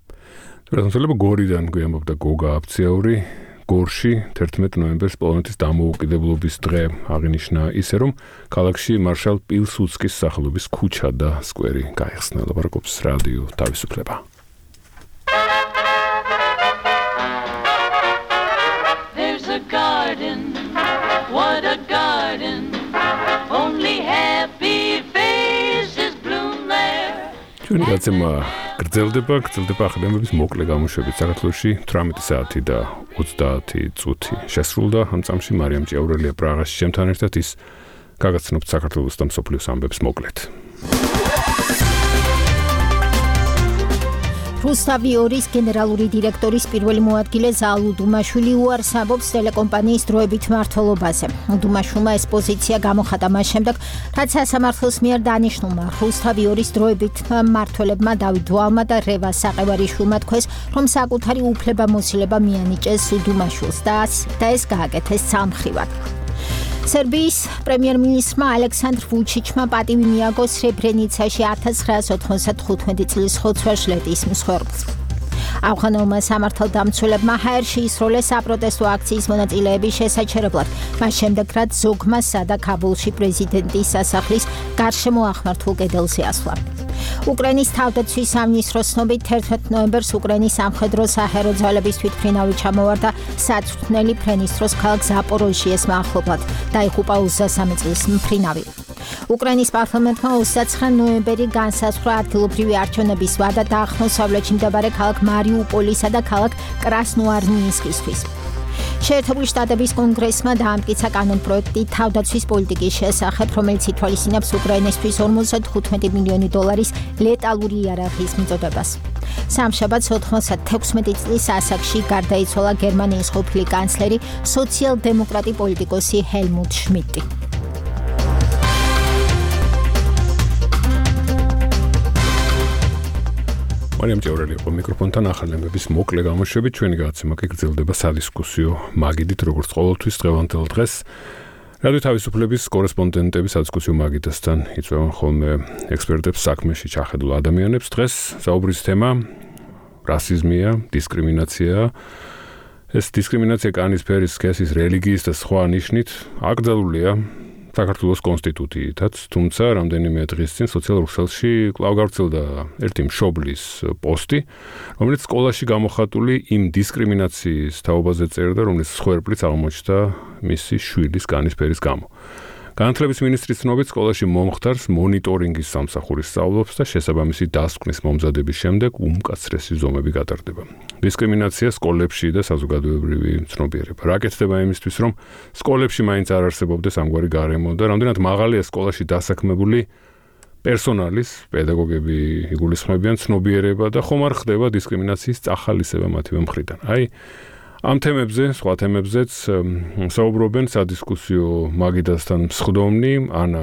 რადგან გორიდან გვიამბობდა გოგა აფციაური, გორში თერთმეტ ნოემბერს პოლონეთის დამოუკიდებლობის დღე აღინიშნა ისე, რომ ქალაქში მარშალ პილსუდსკის სახელობის ქუჩა და სკვერი გაიხსნა. ლაპარაკობს რადიო თავისუფლება. There's a garden, what a garden, only happy faces bloom there. ჩვენი გაცემა გრძელდება, გრძელდება ახლებების მოკლე გამოშვებით საქართველოში თვრამეტი საათი და ოცდაათი წუთი შესრულდა. ამ წამში მარიამ ჭიაურელია პრაღაში ჩემთან ერთად ის გაგაცნობთ საქართველოს და მსოფლიოს ამბებს მოკლედ. რუსთავიორის გენერალური დირექტორის პირველი მოადგილე ზაალუ დუმაშვილი უარსაბობს ტელეკომპანიის დროებით მმართველობაზე. დუმაშვილმა ეს პოზიცია გამოხატა მას შემდეგ, რაც სასამართლოს მიერ დანიშნულმა რუსთავიორის დროებით მმართველებმა დავით დვალმა და რევას საყევარიშვილმა თქვეს, რომ საკუთარი უფლებამოსილება მიანიჭეს დუმაშვილს და ეს გააკეთეს სამხრივად. სერბიის პრემიერ-მინისტრმა ალექსანდრ ვუჩიჩმა პატივი მიაგო სრებრენიცაში ათას ცხრაას ოთხმოცდათხუთმეტი წლის ხოცვაშლეთის მსხვერპლს. ავღანელმა სამართალდამცველებმა ჰაერში ისროლეს საპროტესტო აქციის მონაწილეების შესაჩერებლად, მას შემდეგ, რაც ზოგმა სადა ქაბულში პრეზიდენტის სასახლის გარშემო ახმართულ კედელზე ასვლა. უკრაინის თავდაცვის სამინისტროს ცნობით თერთმეტ ნოემბერს უკრაინის სამხედრო საჰაერო ძალების თვითმფრინავი ჩამოვარდა საწვრთნელი ფრენის დროს ქალაქ ზაპოროჟიეს მახლობლად, დაიღუპა ოცდასამი წლის მფრინავი. უკრაინის პარლამენტმა ოცდაცხრა ნოემბერი განსაზღვრა ადგილობრივი არჩევნების ვადა დაახლოებით მდებარე ქალაქ მარიუპოლისა და ქალაქ კრასნოარმინსკისთვის. შეერთებული შტატების კონგრესმა დაამტკიცა კანონპროექტი თავდაცვის პოლიტიკის შესახებ, რომელიც ითვალისწინებს უკრაინისთვის ორმოცდათხუთმეტი მილიონი დოლარის ლეტალური იარაღის მიწოდებას. სამშაბათს ოთხმოცდათექვსმეტი წლის ასაკში გარდაიცვალა გერმანიის ყოფილი კანცლერი სოციალ-დემოკრატი პოლიტიკოსი ჰელმუტ შმიდტი. მარიამ ჭიაურელი იყო მიკროფონთან ახალნებების მოკლე გამოშვებით. ჩვენი გადაცემა კი გრძელდება სადისკუსიო მაგიდით, როგორც ყოველთვის დღევანდელ დღეს. რადიო თავისუფლების კორესპონდენტები სადისკუსიო მაგიდასთან იწვევენ ხოლმე ექსპერტებს საქმეში ჩახედულ ადამიანებს. დღეს საუბრის თემა რასიზმია, დისკრიმინაცია ეს დისკრიმინაცია კანის ფერის სქესის რელიგიის და სხვა ნიშნით აკრძალულია საქართველოს კონსტიტუციითაც, თუმცა რამდენიმე დღის წინ სოციალურ ქსელში კვლავ გავრცელდა ერთი მშობლის პოსტი, რომელიც სკოლაში გამოხატული იმ დისკრიმინაციის თაობაზე წერდა, რომლის სხვერპლიც აღმოჩნდა მისი შვილის კანის ფერის გამო. განათლების მინისტრის ცნობით სკოლაში მომხდარს მონიტორინგის სამსახური სწავლობს და შესაბამისი დასკვნის მომზადების შემდეგ უმკაცრესი ზომები გატარდება. დისკრიმინაცია სკოლებში და საზოგადოებრივი ცნობიერება. რა კეთდება იმისთვის, რომ სკოლებში მაინც არ არსებობდეს ამგვარი გარემო და რამდენად მაღალია სკოლაში დასაქმებული პერსონალის, პედაგოგები იგულისხმებიან ცნობიერება და ხომ არ ხდება დისკრიმინაციის წახალისება მათივე მხრიდან. აი ამ თემებზე, სხვა თემებზეც საუბრობენ სადისკუსიო მაგიდასთან მსხდომნი ანა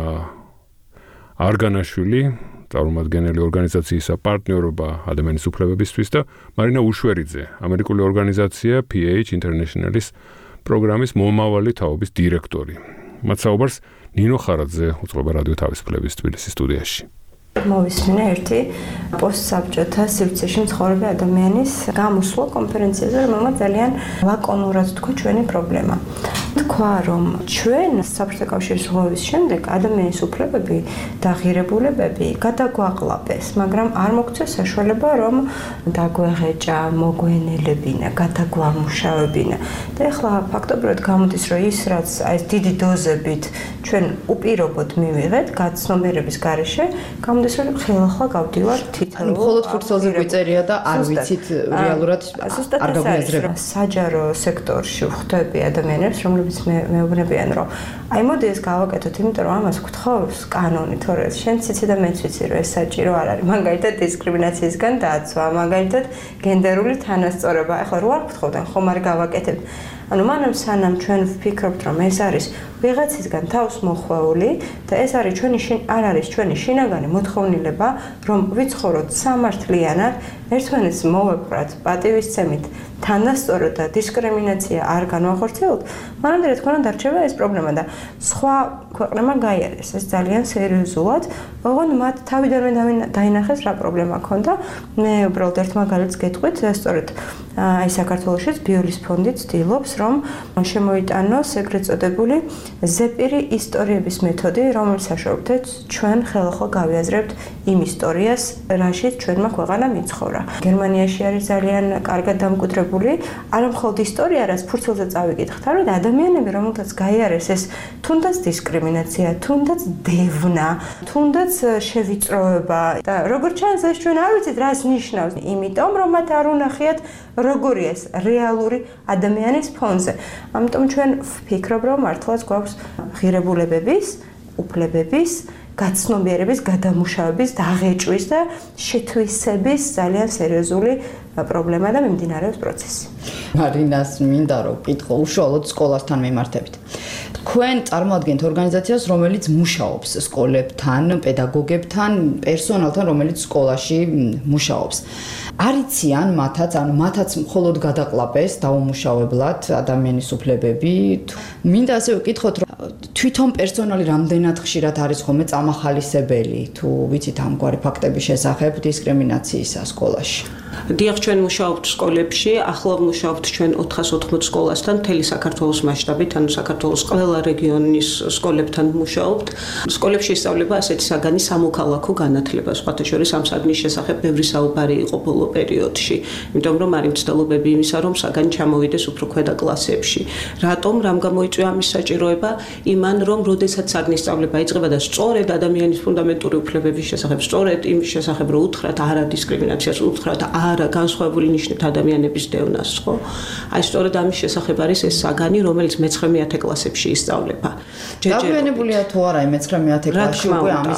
არგანაშვილი, წარმომადგენელი ორგანიზაციისა პარტნიორობა ადამიანის უფლებებისთვის და მარინა უშვერიძე, ამერიკული ორგანიზაცია P H International-ის პროგრამის მომავალი თაობის დირექტორი. მათ საუბარს ნინო ხარაძე უწყობა რადიო თავისუფლების თბილისის სტუდიაში. მოვისმინე ერთი პოსტსაბჭოთა სივრცეში მცხოვრები ადამიანის გამოსვლა კონფერენციაზე, რომელმაც ძალიან ლაკონურად თქვა ჩვენი პრობლემა. თქვა, რომ ჩვენ საბჭოთა კავშირის ლოვის შემდეგ ადამიანის უფლებები და ღირებულებები გადაგვაყლაპეს, მაგრამ არ მოგცეს საშუალება, რომ დაგვეღეჭა, მოგვენელებინა, გადაგვამუშავებინა. და ეხლა ფაქტობრივად გამოდის, რომ ის, რაც აი ეს დიდი დოზებით ჩვენ უპირობოდ მივიღეთ გაცნობიერების გარეშე, გამოდის რომ ხელახლა გავდივარ თითოეულ მხოლოდ ფურცელზე გვიწერია და არ ვიცით რეალურად არ გაგვიაზრება. საჯარო სექტორში ვხვდები ადამიანებს, რომლებიც მეუბნებიან, რომ აი მოდი ეს გავაკეთოთ, იმიტომ რომ ამას გთხოვს კანონი, თორე შენ ციცი და მეც ვიცი, რომ ეს საჭირო არ არის. მაგალითად დისკრიმინაციისგან დაცვა, მაგალითად გენდერული თანასწორობა. ახლა რო არ გთხოვდნენ, ხომ არ გავაკეთებთ. ანუ მანამ სანამ ჩვენ ვფიქრობთ, რომ ეს არის ვიღაცისგან თავს მოხვეული და ეს არის ჩვენი არ არის ჩვენი შინაგანი მოთხოვნილება, რომ ვიცხოვროთ სამართლიანად, ერთმანეთს მოვეპყრათ პატივისცემით, თანასწორად და დისკრიმინაცია არ განვახორციელოთ, მანამდე რა თქმა უნდა დარჩება ეს პრობლემა და სხვა ქვეყნებმა გაიარეს ეს ძალიან სერიოზულად, ოღონდ მათ თავიდანვე დაინახეს რა პრობლემა ჰქონდა. მე უბრალოდ ერთ მაგალითს გეტყვით, სწორედ აი საქართველოშიც ბიოლის ფონდი ცდილობს, რომ შემოიტანოს ეგრეთ წოდებული ზეპირი ისტორიების მეთოდი, რომელის საშუალებით ჩვენ ხელახლა გავიაზრებთ იმ ისტორიას, რაშიც ჩვენმა ქვეყანამ იცხოვრა. გერმანიაში არის ძალიან კარგად დამკვიდრებული, არა მხოლოდ ისტორია, რაც ფურცელზე წავიკითხეთ, არამედ ადამიანები, რომელთაც გაიარეს ეს თუნდაც დისკრიმინაცია, თუნდაც დევნა, თუნდაც შევიწროება და როგორც ჩანს ეს ჩვენ არ ვიცით რას ნიშნავს, იმიტომ რომ მათ არ უნახიათ როგორია ეს რეალური ადამიანის ფონზე. ამიტომ ჩვენ ვფიქრობ, რომ მართლაც გვაქვს ღირებულებების, უფლებების, გაცნობიერების, გადამუშავების, დაღეჭვის და შეთვისების ძალიან სერიოზული პრობლემა და მიმდინარეობს პროცესი. მარინას მინდა რომ კითხო უშუალოდ სკოლასთან მიმართებით. თქვენ წარმოადგენთ ორგანიზაციას, რომელიც მუშაობს სკოლებთან, პედაგოგებთან, პერსონალთან, რომელიც სკოლაში მუშაობს. არიციან მათაც, ანუ მათაც მხოლოდ გადაყლაპეს დაუმუშავებლად ადამიანის უფლებები. მინდა ასე ვკითხოთ, რომ თვითონ პერსონალი რამდენად ხშირად არის ხოლმე წამახალისებელი, თუ ვიცით ამგვარი ფაქტების შესახებ დისკრიმინაციისა სკოლაში. დიახ, ჩვენ მუშაობთ სკოლებში, ახლა ვმუშაობთ ჩვენ ოთხას ოთხმოცდ სკოლასთან, მთელი საქართველოს მასშტაბით, ანუ საქართველოს ყველა რეგიონის სკოლებთან ვმუშაობთ. სკოლებში ისწავლება ასეთი საგანი სამოქალაქო განათლება, სხვათა შორის ამ საგნის შესახებ ბევრი საუბარი იყო ბოლო პერიოდში, იმიტომ რომ არის მცდელობები იმისა, რომ საგანი ჩამოვიდეს უფრო ქვედა კლასებში. რატომ, რამ გამოიწვია ამის საჭიროება? იმან, რომ როდესაც საგნის სწავლება იწყება და სწორედ ადამიანის ფუნდამენტური უფლებების შესახებ, სწორედ იმის შესახებ, რომ უთხრათ არა დისკრიმინაციას, უთხრათ არა განსხვავებული ნიშნით ადამიანების დევნას, ხო? აი სწორედ ამის შესახებ არის ეს საგანი, რომელიც მეცხრე-მეათე კლასებში ისწავლება. დაგვიანებულია თუ არა მეცხრე-მეათე კლასში უკვე ამის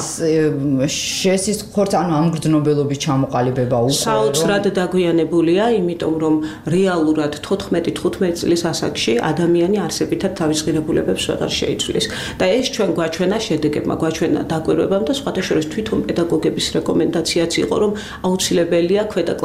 შესის ხორც, ანუ ამ გრძნობელობის ჩამოყალიბება უკვე საოცრად დაგვიანებულია, იმიტომ რომ რეალურად თოთხმეტი თხუთმეტი წლის ასაკში ადამიანი არსებითად თავის ღირებულებებს ვეღარ შეიცვლის. და ეს ჩვენ გვაჩვენა შედეგებმა, გვაჩვენა დაკვირვებამ და სხვათა შორის თვითონ პედაგოგების რეკომენდაციაც იყო, რომ აუცილებელია ქვედა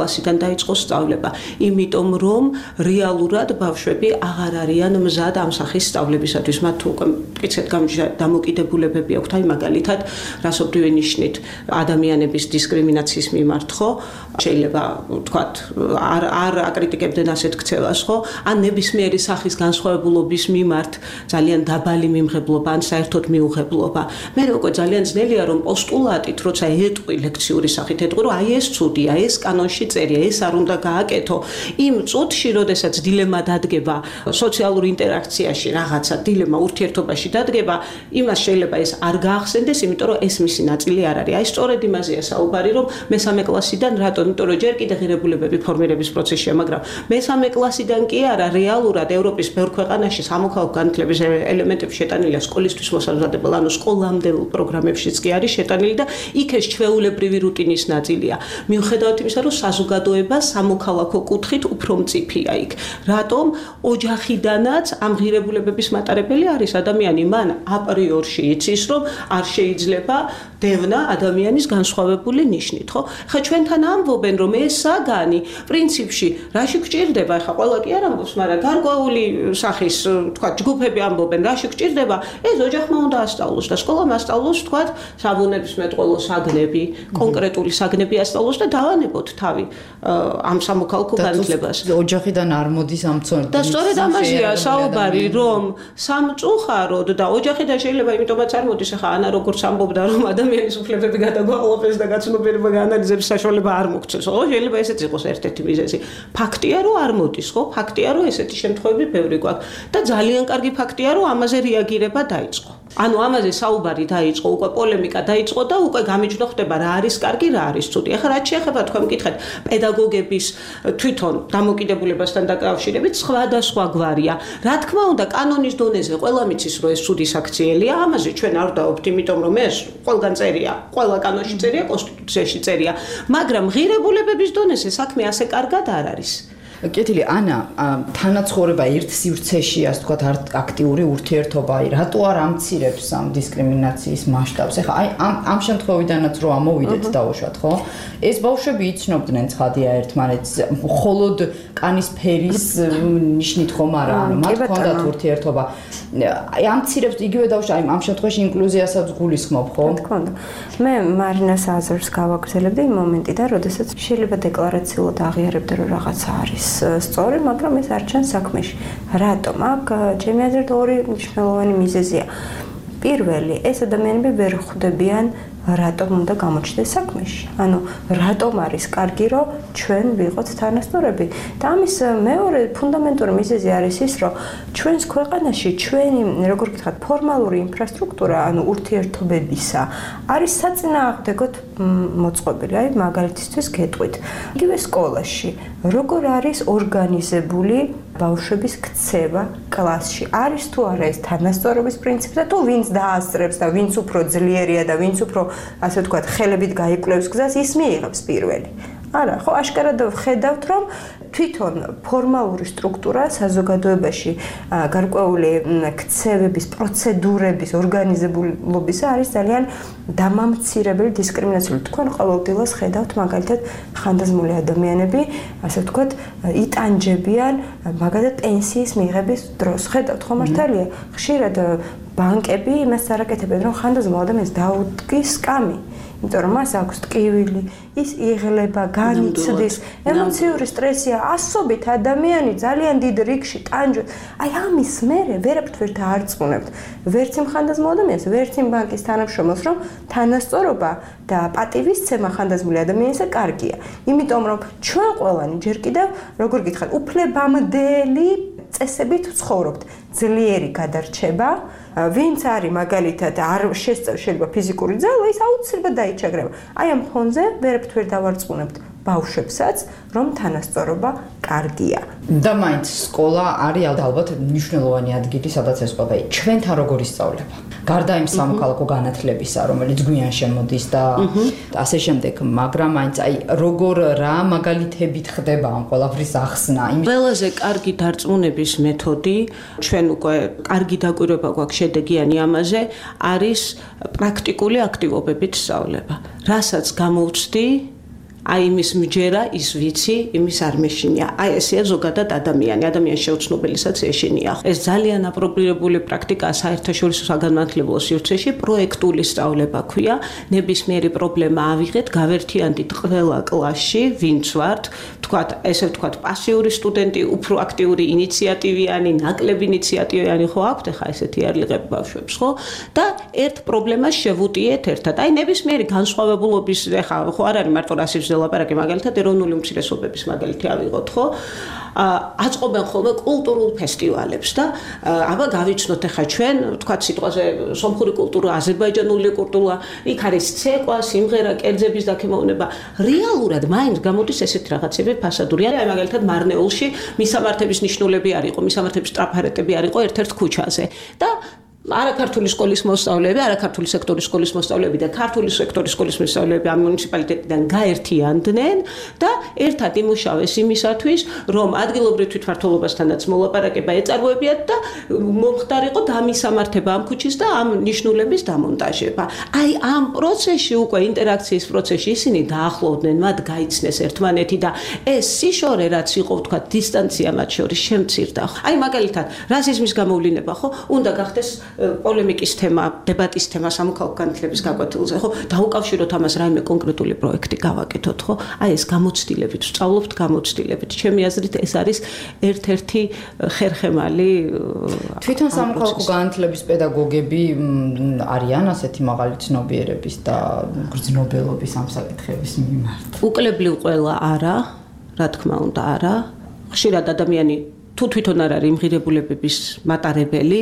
კლასიდან დაიწყოს სწავლება, იმიტომ რომ რეალურად ბავშვები აღარ არიან მზად ამ სახის სწავლებისათვის. მათ უკვე მტკიცედ დამოკიდებულებები აქვთ, აი მაგალითად, რასობრივი ნიშნით ადამიანების დისკრიმინაციის მიმართ, ხო? შეიძლება ვთქვათ, არ არ აკრიტიკებდნენ ასეთ ქცევას, ხო? ან ნებისმიერი სახის განსხვავებულობის მიმართ ძალიან დაბალი მიმღებლობა ან საერთოდ მიუღებლობა. მე უკვე ძალიან ძნელია რომ პოსტულატით, როცა ეტყვი ლექციური სახით ეტყვი, რომ აი ეს ცუდია, ეს კანონში წერია, ეს არ უნდა გააკეთო. იმ წუთში, როდესაც დილემა დადგება სოციალურ ინტერაქციაში, რაღაცა დილემა ურთიერთობაში დადგება, იმას შეიძლება ეს არ გაახსენდეს, იმიტომ რომ ეს მისი ნაწილი არ არის. აი სწორედ იმაზეა საუბარი, რომ მესამე კლასიდან რატომ, იმიტომ რომ ჯერ კიდე ღირებულებები ფორმირების პროცესშია, მაგრამ მესამე კლასიდან კი არა, რეალურად ევროპის ბევრ ქვეყანაში სამოქალაქო განათლების ელემენტები შეტანილია სკოლისთვის მოსაზრდებელ, ანუ სკოლამდელ პროგრამებშიც კი არის შეტანილი და იქ ეს ჩვეულებრივი რუტინის ნაწილია. მიუხედავად იმისა, რომ საზოგადოება სამოქალაქო კუთხით უფრო მწიფია იქ. რატომ ოჯახიდანაც ამ ღირებულებების მატარებელი არის ადამიანი, მან აპრიორში იცის, რომ არ შეიძლება დევნა ადამიანის განსხვავებული ნიშნით, ხო? ხა ჩვენთან ამბობენ, რომ ეს საგანი პრინციპში რაში გჭირდება, ხა ყველა კი არ ამბობს, მაგრამ გარკვეული სახის, თქვა, ჯგუფები ამბობენ, რაში გჭირდება, ეს ოჯახმა უნდა ასწავლოს და სკოლამ ასწავლოს, თქვა, საბუნებისმეტყველო საგნები, კონკრეტული საგნები ასწავლოს და დავანებოთ თავი ამ სამოქალაქო განათლებას. ოჯახიდან არ მოდის ამ ცოდნა. და სწორედ ამაზეა საუბარი, რომ სამწუხაროდ და ოჯახიდან შეიძლება იმიტომაც არ მოდის, ხა ანა როგორც ამბობდა, რომ ადამიანის უფლებები გადაგვაყოლებს და გაცნობიერება გაანალიზებს საშუალება არ მოგცეს, ხო? შეიძლება ესეც იყოს ერთ-ერთი მიზეზი. ფაქტია, რომ არ მოდის, ხო? ფაქტია, რომ ესეთი შემთხვევები ბევრი გვაქვს და ძალიან კარგი ფაქტია, რომ ამაზე რეაგირება დაიწყო. ანუ ამაზე საუბარი დაიწყო, უკვე პოლემიკა დაიწყო და უკვე გამიჯნო ხდება რა არის კარგი, რა არის ცუდი. ახლა რაც შეეხება თქვენ მკითხეთ პედაგოგების თვითონ დამოკიდებულებასთან დაკავშირებით სხვადასხვა გვარია. რა თქმა უნდა, კანონის დონეზე ყველა მიცის, რომ ეს ცუდი საქციელია, ამაზე ჩვენ არ დავობთ, იმიტომ რომ ეს ყველგან წერია, ყველა კანონში წერია, კონსტიტუციაში წერია, მაგრამ ღირებულებების დონეზე საქმე ასე კარგად არ არის. კეთილი ანა, თანაცხოვრება ერთ სივრცეში, ასე ვთქვათ, აქტიური ურთიერთობა, რატო არ ამცირებს ამ დისკრიმინაციის მასშტაბს? ეხლა აი ამ ამ შემთხვევიდანაც რო ამოვიდეთ დავუშვათ, ხო? ეს ბავშვები იცნობდნენ ცხადია ერთმანეთს, მხოლოდ კანის ფერის ნიშნით ხომ არა, ანუ მათ ჰქონდათ ურთიერთობა. აი ამცირებს იგივე დავუშვათ, აი ამ შემთხვევაში ინკლუზიასაც გულისხმობ, ხო? თქო. მე მარინას აზრს გავაგრძელებდი იმ მომენტიდან, როდესაც შეიძლება დეკლარაციულად აღიარებდა, რომ რაღაცა არის სწორი, მაგრამ ეს არ ჩანს საქმეში. რატომ? აქ ჩემი აზრით ორი მნიშვნელოვანი მიზეზია. პირველი, ეს ადამიანები ვერ ხვდებიან რატომ უნდა გამოჩნდეს საქმეში. ანუ რატომ არის კარგი, რომ ჩვენ ვიყოთ თანასწორები? და ამის მეორე ფუნდამენტური მიზეზი არის ის, რომ ჩვენს ქვეყანაში ჩვენი, როგორ ვთქვათ, ფორმალური ინფრასტრუქტურა, ანუ ურთიერთობებისა, არის საწინააღმდეგოდ მოწყობილი. აი, მაგალითისთვის გეტყვით. იგივე სკოლაში, როგორ არის ორგანიზებული ბავშვების ქცევა კლასში? არის თუ არა ეს თანასწორობის პრინციპი და თუ ვინც დაასწრებს და ვინც უფრო ძლიერია და ვინც უფრო ასე ვთქვათ, ხელებით გაიკვლევს გზას, ის მიიღებს პირველი. არა, ხო, აშკარად ვხედავთ, რომ თვითონ ფორმალური სტრუქტურა საზოგადოებაში გარკვეული ქცევების, პროცედურების, ორგანიზებულობისა არის ძალიან დამამცირებელი დისკრიმინაციული. თქვენ ყოველდღიურად ხედავთ, მაგალითად, ხანდაზმული ადამიანები, ასე ვთქვათ, იტანჯებიან, მაგალითად, პენსიის მიღების დროს. ხედავთ, ხო მართალია? ხშირად ბანკები იმას არაკეთებენ, რომ ხანდაზმულ ადამიანს დაუდგის სკამი. იმიტომ რომ მას აქვს ტკივილი, ის იღლება, განიცდის, ემოციური სტრესია, ასობით ადამიანი ძალიან დიდ რიგში ტანჯვით. აი ამის მერე ვერაფერ დაარწმუნებთ. ვერც იმ ხანდაზმულ ადამიანს, ვერც იმ ბანკის თანამშრომელს, რომ თანასწორობა და პატივისცემა ხანდაზმული ადამიანისა კარგია. იმიტომ რომ ჩვენ ყველანი ჯერ კიდევ, როგორ გითხარ, უფლებამდელი წესებით ვცხოვრობთ. ძლიერი გადარჩება, ვინც არის მაგალითად არ შესწევს შეიძლება ფიზიკური ძალა, ის აუცილებლად დაიჩაგრება. აი ამ ფონზე ვერაფერ დავარწმუნებთ ბავშვებსაც, რომ თანასწორობა კარგია. და მაინც სკოლა არის ალბათ მნიშვნელოვანი ადგილი, სადაც ეს ყოფა. ჩვენთან როგორ ისწავლება? გარდა იმ სამოქალაქო განათლებისა, რომელიც გვიან შემოდის და ასე შემდეგ, მაგრამ მაინც აი როგორ რა მაგალითებით ხდება ამ ყველაფრის ახსნა? ყველაზე კარგი დარწმუნების მეთოდი, ჩვენ უკვე კარგი დაკვირვება გვაქვს შედეგიანი ამაზე, არის პრაქტიკული აქტივობებით სწავლება. რასაც გამოვცდი, აი იმის მჯერა, ის ვიცი, იმის არ მეშინია. აი ესეა ზოგადად ადამიანი, ადამიანის შეუცნობელისაც ეშინია. ეს ძალიან აპრობირებული პრაქტიკაა საერთაშორისო საგანმანათლებლო სივრცეში, პროექტული სწავლება ქვია. ნებისმიერი პრობლემა ავიღეთ, გავერთიანდით ყველა კლასში, ვინც ვართ, თქვათ, ესე ვთქვათ, პასიური სტუდენტი, უფრო აქტიური ინიციატივიანი, ნაკლები ინიციატივიანი ხო აქვთ ახლა ესეთი არლიღები ბავშვებს, ხო? და ერთ პრობლემას შევუტიეთ ერთად. აი ნებისმიერი განსხვავებულობის ახლა ხო არ არის მარტო რასიზმზე ლაპარაკი, მაგალითად ეროვნული უმცირესობების მაგალითი ავიღოთ, ხო? აწყობენ ხოლმე კულტურულ ფესტივალებს და აბა გავიცნოთ ახლა ჩვენ, თქვათ სიტყვაზე სომხური კულტურა, აზერბაიჯანული კულტურა, იქ არის ცეკვა, სიმღერა, კერძების დაქემოვნება. რეალურად მაინც გამოდის ესეთი რაღაცები ფასადური. აი მაგალითად მარნეულში მისამართების ნიშნულები არ იყო, მისამართების ტრაფარეტები არ იყო ერთ-ერთ ქუჩაზე და არაქართული სკოლის მოსწავლეები, არაქართული სექტორის სკოლის მოსწავლეები და ქართული სექტორის სკოლის მოსწავლეები ამ მუნიციპალიტეტიდან გაერთიანდნენ და ერთად იმუშავეს იმისათვის, რომ ადგილობრივ თვითმმართველობასთანაც მოლაპარაკება ეწარმოებიათ და მომხდარიყო დამისამართება ამ ქუჩის და ამ ნიშნულების დამონტაჟება. აი ამ პროცესში უკვე ინტერაქციის პროცესში ისინი დაახლოვდნენ, მათ გაიცნეს ერთმანეთი და ეს სიშორე რაც იყო, ვთქვათ, დისტანცია მათ შორის შემცირდა. აი მაგალითად, რასიზმის გამოვლინება, ხო, უნდა გახდეს პოლემიკის თემა, დებატის თემა სამოქალაქო განათლების გაკვეთილზე, ხო? დაუკავშიროთ ამას რაიმე კონკრეტული პროექტი გავაკეთოთ, ხო? აი ეს გამოცდილებით, ვსწავლობთ გამოცდილებით. ჩემი აზრით ეს არის ერთ-ერთი ხერხემალი. თვითონ სამოქალაქო განათლების პედაგოგები არიან ასეთი მაღალი ცნობიერების და გრძნობელობის ამ საკითხების მიმართ. უკლებლივ ყველა არა, რა თქმა უნდა, არა. ხშირად ადამიანი თუ თვითონ არ არის იმღირებულებების მატარებელი,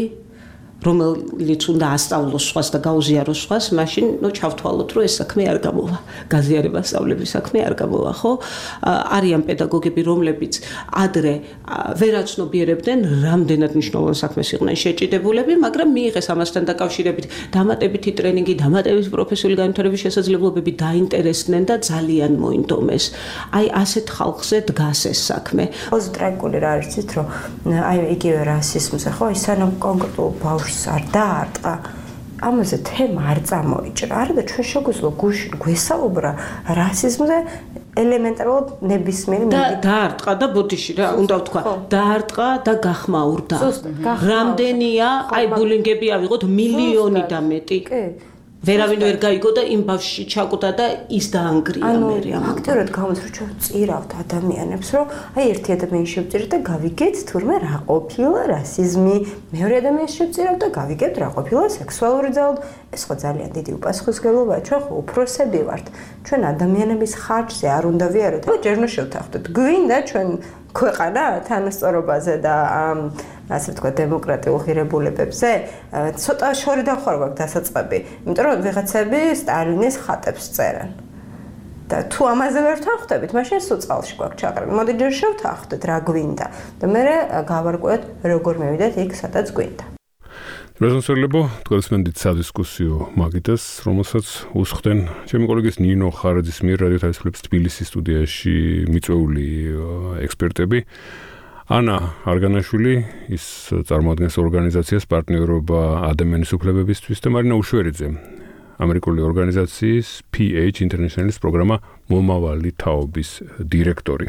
რომელიც უნდა ასწავლოს სხვას და გაუზიაროს სხვას, მაშინ ნუ ჩავთვალოთ, რომ ეს საქმე არ გამოვა. გაზიარება სწავლების საქმე არ გამოვა, ხო? არიან პედაგოგები, რომლებიც ადრე ვერ აცნობიერებდნენ, რამდენად მნიშვნელოვან საქმეს იყვნენ შეჭიდებულები, მაგრამ მიიღეს ამასთან დაკავშირებით დამატებითი ტრენინგი, დამატებითი პროფესიული განვითარების შესაძლებლობები, დაინტერესდნენ და ძალიან მოინდომეს. აი ასეთ ხალხზე დგას ეს საქმე. ყველაზე ტრაგიკული რა არის იცით, რომ აი იგივე რასიზმზე, ხო, ის ანუ კონკრეტულ ბავშვს არ დაარტყა, ამაზე თემა არ წამოიჭრა. არა და ჩვენ შეგვიძლია გუშინ გვესაუბრა რასიზმზე ელემენტარულად ნებისმიერი და დაარტყა და ბოდიში რა, უნდა ვთქვა, დაარტყა და გახმაურდა. რამდენია, აი ბულინგები ავიღოთ მილიონი და მეტი. კი. ვერავინ ვერ გაიგო და იმ ბავშვში ჩაკვდა და ის დაანგრია მერე ამ. ფაქტობრივად გამოდის, რომ ჩვენ წირავთ ადამიანებს, რომ აი ერთი ადამიანი შევწირეთ და გავიგეთ თურმე რა ყოფილა რასიზმი, მეორე ადამიანს შევწირავთ და გავიგეთ რა ყოფილა სექსუალური ძალადობა. ეს ხო ძალიან დიდი უპასუხისმგებლობაა, ჩვენ ხო უფროსები ვართ. ჩვენ ადამიანების ხარჯზე არ უნდა ვიაროთ. ჯერ უნდა შევთანხმდეთ. გვინდა ჩვენ ქვეყანა თანასწორობაზე და ამ ასე ვთქვათ დემოკრატიულ ღირებულებებზე ცოტა შორი დახურვა აქვს დასაწყები, იმიტომ რომ ვიღაცები სტალინის ხატებს წერენ. და თუ ამაზე ვერ ვთანხმდებით, მაშინ სულ წყალში გვაქვს ჩაყრილი. მოდი ჯერ შევთანხმდეთ რა გვინდა და მე გავარკვევთ როგორ მივიდეთ იქ სადაც გვინდა. რეზონსერლებო, თქვენსმენდით სადისკუსიო მაგიდას, რომელსაც უსხდენ ჩემი კოლეგის ნინო ხარაძის მიერ რადიო თავისუფლების თბილისის სტუდიაში მიწვეული ექსპერტები. ანა არგანაშვილი, ის წარმოადგენს ორგანიზაციას პარტნიორობა ადამიანის უფლებებისთვის და მარინა უშვერიძე, ამერიკული ორგანიზაციის პი ეიჩ International-ის პროგრამა მომავალი თაობის დირექტორი.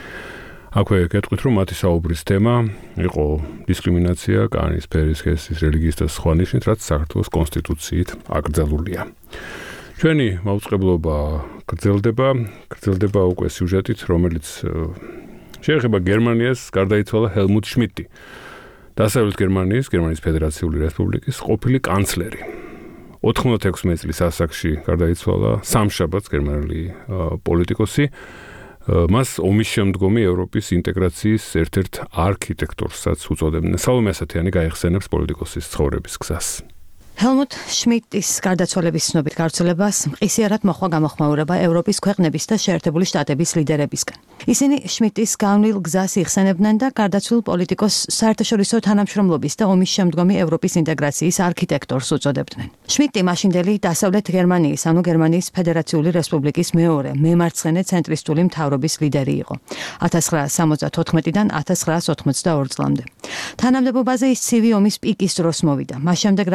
აქვე გეტყვით, რომ მათი საუბრის თემა იყო დისკრიმინაცია, კანის, ფერის, ხესის, რელიგიის და სხვა ნიშნით, რაც საქართველოს კონსტიტუციით აკრძალულია. ჩვენი მაუწყებლობა გრძელდება, გრძელდება უკვე სიუჟეტით, რომელიც შეეხება გერმანიას, გარდაიცვალა ჰელმუტ შმიდტი, დასავლეთ გერმანიის, გერმანიის ფედერაციული რესპუბლიკის ყოფილი კანცლერი. ოთხმოცდაექვსი წლის ასაკში გარდაიცვალა სამშაბათს გერმანელი პოლიტიკოსი. მას ომის შემდგომი ევროპის ინტეგრაციის ერთ-ერთ არქიტექტორსაც უწოდებდნენ. სალომე ასათიანი გაიხსენებს პოლიტიკოსის ცხოვრების გზას. ჰელმუტ შმიდტის გარდაცვალების ცნობით გავრცელებას მყისიარად მოხვა გამოხმაურება ევროპის ქვეყნების და შეერთებული შტატების ლიდერებისგან. ისინი შმიდტის განვლილ გზას იხსენებდნენ და გარდაცვლილ პოლიტიკოს საერთაშორისო თანამშრომლობის და ომის შემდგომი ევროპის ინტეგრაციის არქიტექტორს უწოდებდნენ. შმიდტი მაშინდელი დასავლეთ გერმანიის, ანუ გერმანიის ფედერაციული რესპუბლიკის მეორე მემარცხენე ცენტრისტული მთავრობის ლიდერი იყო. ათას ცხრაას სამოცდათოთხმეტიდან ათას ცხრაას ოთხმოცდაორ წლამდე. თანამდებობაზე ის ცივი ომის პიკის დროს მოვიდა. მას შემდეგ რაც მის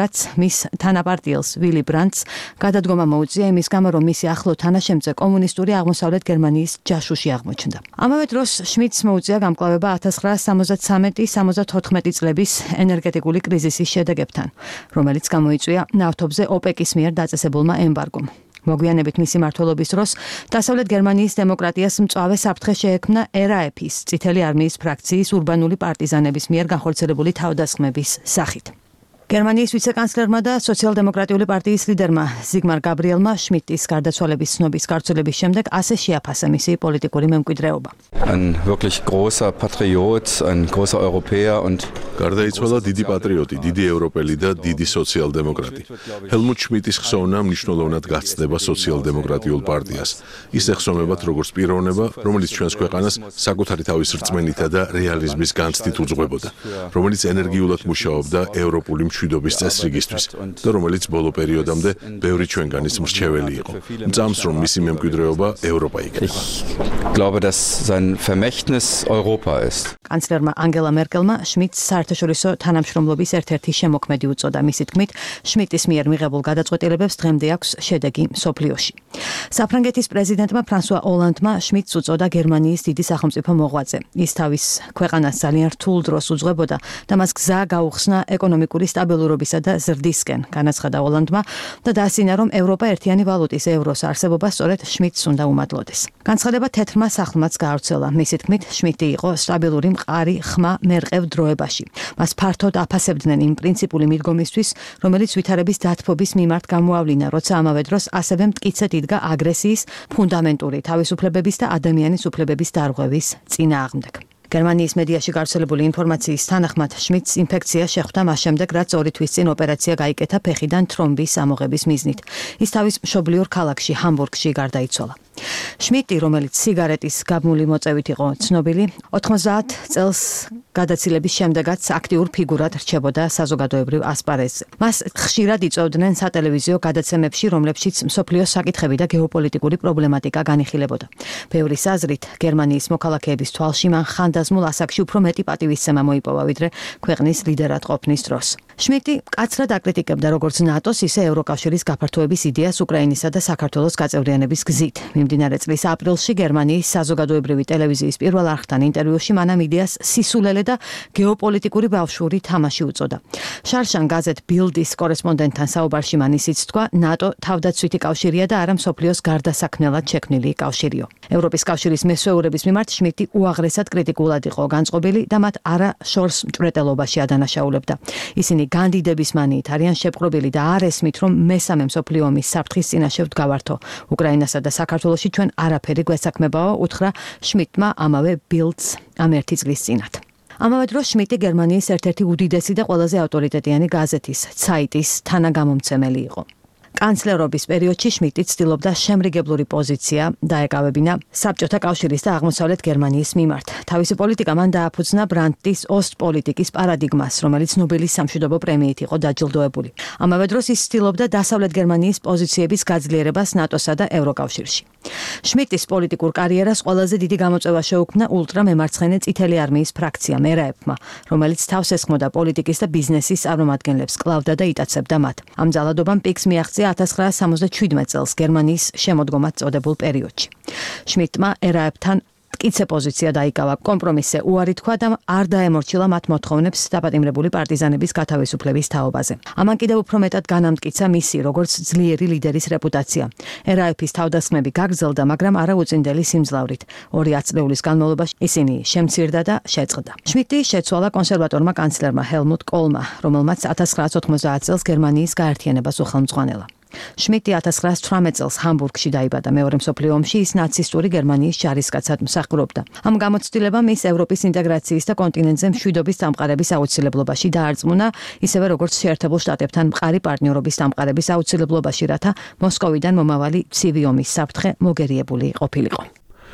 მის თანაპარტიელს ვილი ბრანდტს გადადგომა მოუწია იმის გამო, რომ მისი ახლო თანაშემწე კომუნისტური აღმოსავლეთ გერმანიის ჯაშუში აღმოჩნდა. ამავე დროს შმიდტს მოუწია გამკლავება ათას ცხრაასი სამოცდათსამეტი სამოცდათოთხმეტი წლების ენერგეტიკული კრიზისის შედეგებთან, რომელიც გამოიწვია ნავთობზე ოპეკის მიერ დაწესებულმა ემბარგომ. მოგვიანებით მისი მმართველობის დროს დასავლეთ გერმანიის დემოკრატიას მწვავე საფრთხე შეექმნა ერ ა ეფ-ის წითელი არმიის ფრაქციის ურბანული პარტიზანების მიერ განხორციელებული თავდასხმების სახით. გერმანიის ვიცეკანცლერმა და სოციალ-დემოკრატიული პარტიის ლიდერმა ზიგმარ გაბრიელმა შმიდტის გარდაცვალების ცნობის გავრცელების შემდეგ ასე შეაფასა მისი პოლიტიკური მემკვიდრეობა. Ein wirklich großer Patriot, ein großer Europäer und გარდაიცვალა დიდი პატრიოტი, დიდი ევროპელი და დიდი სოციალ-დემოკრატი. ჰელმუტ შმიდტის ხსოვნა მნიშვნელოვნად გაცდება სოციალ-დემოკრატიულ პარტიას. ის ეხსომებათ როგორც პიროვნება, რომელიც ჩვენს ქვეყანას საკუთარი თავის რწმენითა და რეალიზმის განცდით უძღვებოდა, რომელიც ენერგიულად მუშაობდა ევროპული მშვიდობის წესრიგისთვის და რომელიც ბოლო პერიოდამდე ბევრი ჩვენგანის მრჩეველი იყო. მწამს რომ მისი მემკვიდრეობა ევროპა იქნება. Ich glaube, dass sein Vermächtnis Europa ist. კანცლერმა ანგელა მერკელმა შმიდტს საერთაშორისო თანამშრომლობის ერთ-ერთი შემოქმედი უწოდა. მისი თქმით, შმიდტის მიერ მიღებულ გადაწყვეტილებებს დღემდე აქვს შედეგი მსოფლიოში. საფრანგეთის პრეზიდენტმა ფრანსუა ოლანდმა შმიდტს უწოდა გერმანიის დიდი სახელმწიფო მოღვაწე. ის თავის ქვეყანას ძალიან რთულ დროს უძღვებოდა და მას გზა გაუხსნა ეკონომიკური სტაბილურობისა და ზრდისკენ, განაცხადა ოლანდმა და დაასინა, რომ ევროპა ერთიანი ვალუტის ევროს არსებობა სწორედ შმიდტს უნდა უმადლოდეს. განცხადება თეთრმა სახლმაც გაავრცელა. მისი თქმით, შმიდტი იყო სტაბილური მყარი ხმა მერყევ დროებაში. მას ფართოდ აფასებდნენ იმ პრინციპული მიდგომისთვის, რომელიც ვითარების დათბობის მიმართ გამოავლინა, როცა ამავე დროს ასევე მტკიცედ იდგა აგრესიის, ფუნდამენტური თავისუფლებების და ადამიანის უფლებების დარღვევის წინააღმდეგ. გერმანიის მედიაში გავრცელებული ინფორმაციის თანახმად შმიდტს ინფექცია შეხვდა მას შემდეგ, რაც ორი თვის წინ ოპერაცია გაიკეთა ფეხიდან თრომბის ამოღების მიზნით. ის თავის მშობლიურ ქალაქში ჰამბურგში გარდაიცვალა. შმიდტი, რომელიც სიგარეტის გაბმული მოწევით იყო ცნობილი, ოთხმოცდაათ წელს გადაცილების შემდეგაც აქტიურ ფიგურად რჩებოდა საზოგადოებრივ ასპარეზზე. მას ხშირად იწვევდნენ სატელევიზიო გადაცემებში, რომლებშიც მსოფლიოს საკითხები და გეოპოლიტიკური პრობლემატიკა განიხილებოდა. ბევრის აზრით, გერმანიის მოქალაქეების თვალში მან ხანდაზმულ ასაკში უფრო მეტი პატივისცემა მოიპოვა, ვიდრე ქვეყნის ლიდერად ყოფნის დროს. შმიდტი კაცრად აკრიტიკებდა როგორც ნატოს, ისე ევროკავშირის გაფართოების იდეას უკრაინისა და საქართველოს გაწევრიანების გზით. მიმდინარე წლის აპრილში გერმანიის საზოგადოებრივი ტელევიზიის პირველ არხთან ინტერვიუში მან ამ იდეას სისულელე და გეოპოლიტიკური ბავშვური თამაში უწოდა. შარშან გაზეთ ბილდის კორესპონდენტთან საუბარში მან ისიც თქვა, ნატო თავდაცვითი კავშირია და არა მსოფლიოს გარდასაქმნელად შექმნილი კავშირიო. ევროპის კავშირის მესვეურების მიმართ შმიდტი უაღრესად კრიტიკულად იყო განწყობილი და მათ არა შორს მჭვრეტელობაში ადანაშაულებდა. ისინი განდიდების მანიით არიან შეპყრობილი და არ ესმით, რომ მესამე მსოფლიო ომის საფრთხის წინაშე ვდგავართო. უკრაინასა და საქართველოში ჩვენ არაფერი გვესაქმებაო, უთხრა შმიდტმა ამავე ბილდს ამ ერთი წლის წინათ. ამავე დროს შმიდტი გერმანიის ერთ-ერთი უდიდესი და ყველაზე ავტორიტეტიანი გაზეთის ცაიტის თანაგამომცემელი იყო. კანცლერობის პერიოდში შმიდტი ცდილობდა შემრიგებლური პოზიცია დაეკავებინა საბჭოთა კავშირის და აღმოსავლეთ გერმანიის მიმართ. თავისი პოლიტიკა მან დააფუძნა ბრანდტის ოსტპოლიტიკის პარადიგმას, რომელიც ნობელის სამშვიდობო პრემიით იყო დაჯილდოებული. ამავე დროს ის ცდილობდა დასავლეთ გერმანიის პოზიციების გაძლიერებას ნატოსა და ევროკავშირში. შმიდტის პოლიტიკურ კარიერას ყველაზე დიდი გამოწვევა შეუქმნა ულტრამემარცხენე წითელი არმიის ფრაქციამ ერ ა ეფ-მა, რომელიც თავს ესხმოდა პოლიტიკის და ბიზნესის წარმომადგენლებს, კლავდა და იტაცებდა მათ. ამ ძალადობამ პიკს მიაღწია ათას ცხრაასი სამოცდაშვიდმეტ წელს გერმანიის შემოდგომად წოდებულ პერიოდში. შმიდტმა ერ ა ეფ-თან მტკიცე პოზიცია დაიკავა, კომპრომისზე უარი თქვა და არ დაემორჩილა მათ მოთხოვნებს დაპატიმრებული პარტიზანების გათავისუფლების თაობაზე. ამან კიდევ უფრო მეტად განამტკიცა მისი როგორც ძლიერი ლიდერის რეპუტაცია. ერ ა ეფ-ის თავდასხმები გაგრძელდა, მაგრამ არა უწინდელი სიმძლავრით. ორი ათწლეულის განმავლობაში ისინი შემცირდა და შეწყდა. შმიდტი შეცვალა კონსერვატორმა კანცლერმა ჰელმუტ კოლმა, რომელმაც ათას ცხრაასი ოთხმოცდაათ წელს გერმანიის გაერთიანებას უხელმძღვანელა. შმიდტი ათას ცხრაასი თვრამეტ წელს ჰამბურგში დაიბადა. მეორე მსოფლიო ომში ის ნაცისტური გერმანიის ჯარისკაცად მსახურობდა. ამ გამოცდილებამ ის ევროპის ინტეგრაციის და კონტინენტზე მშვიდობის დამყარების აუცილებლობაში დაარწმუნა, ისევე როგორც შეერთებულ შტატებთან მყარი პარტნიორობის დამყარების აუცილებლობაში, რათა მოსკოვიდან მომავალი ცივი ომის საფრთხე მოგერიებული ყოფილიყო.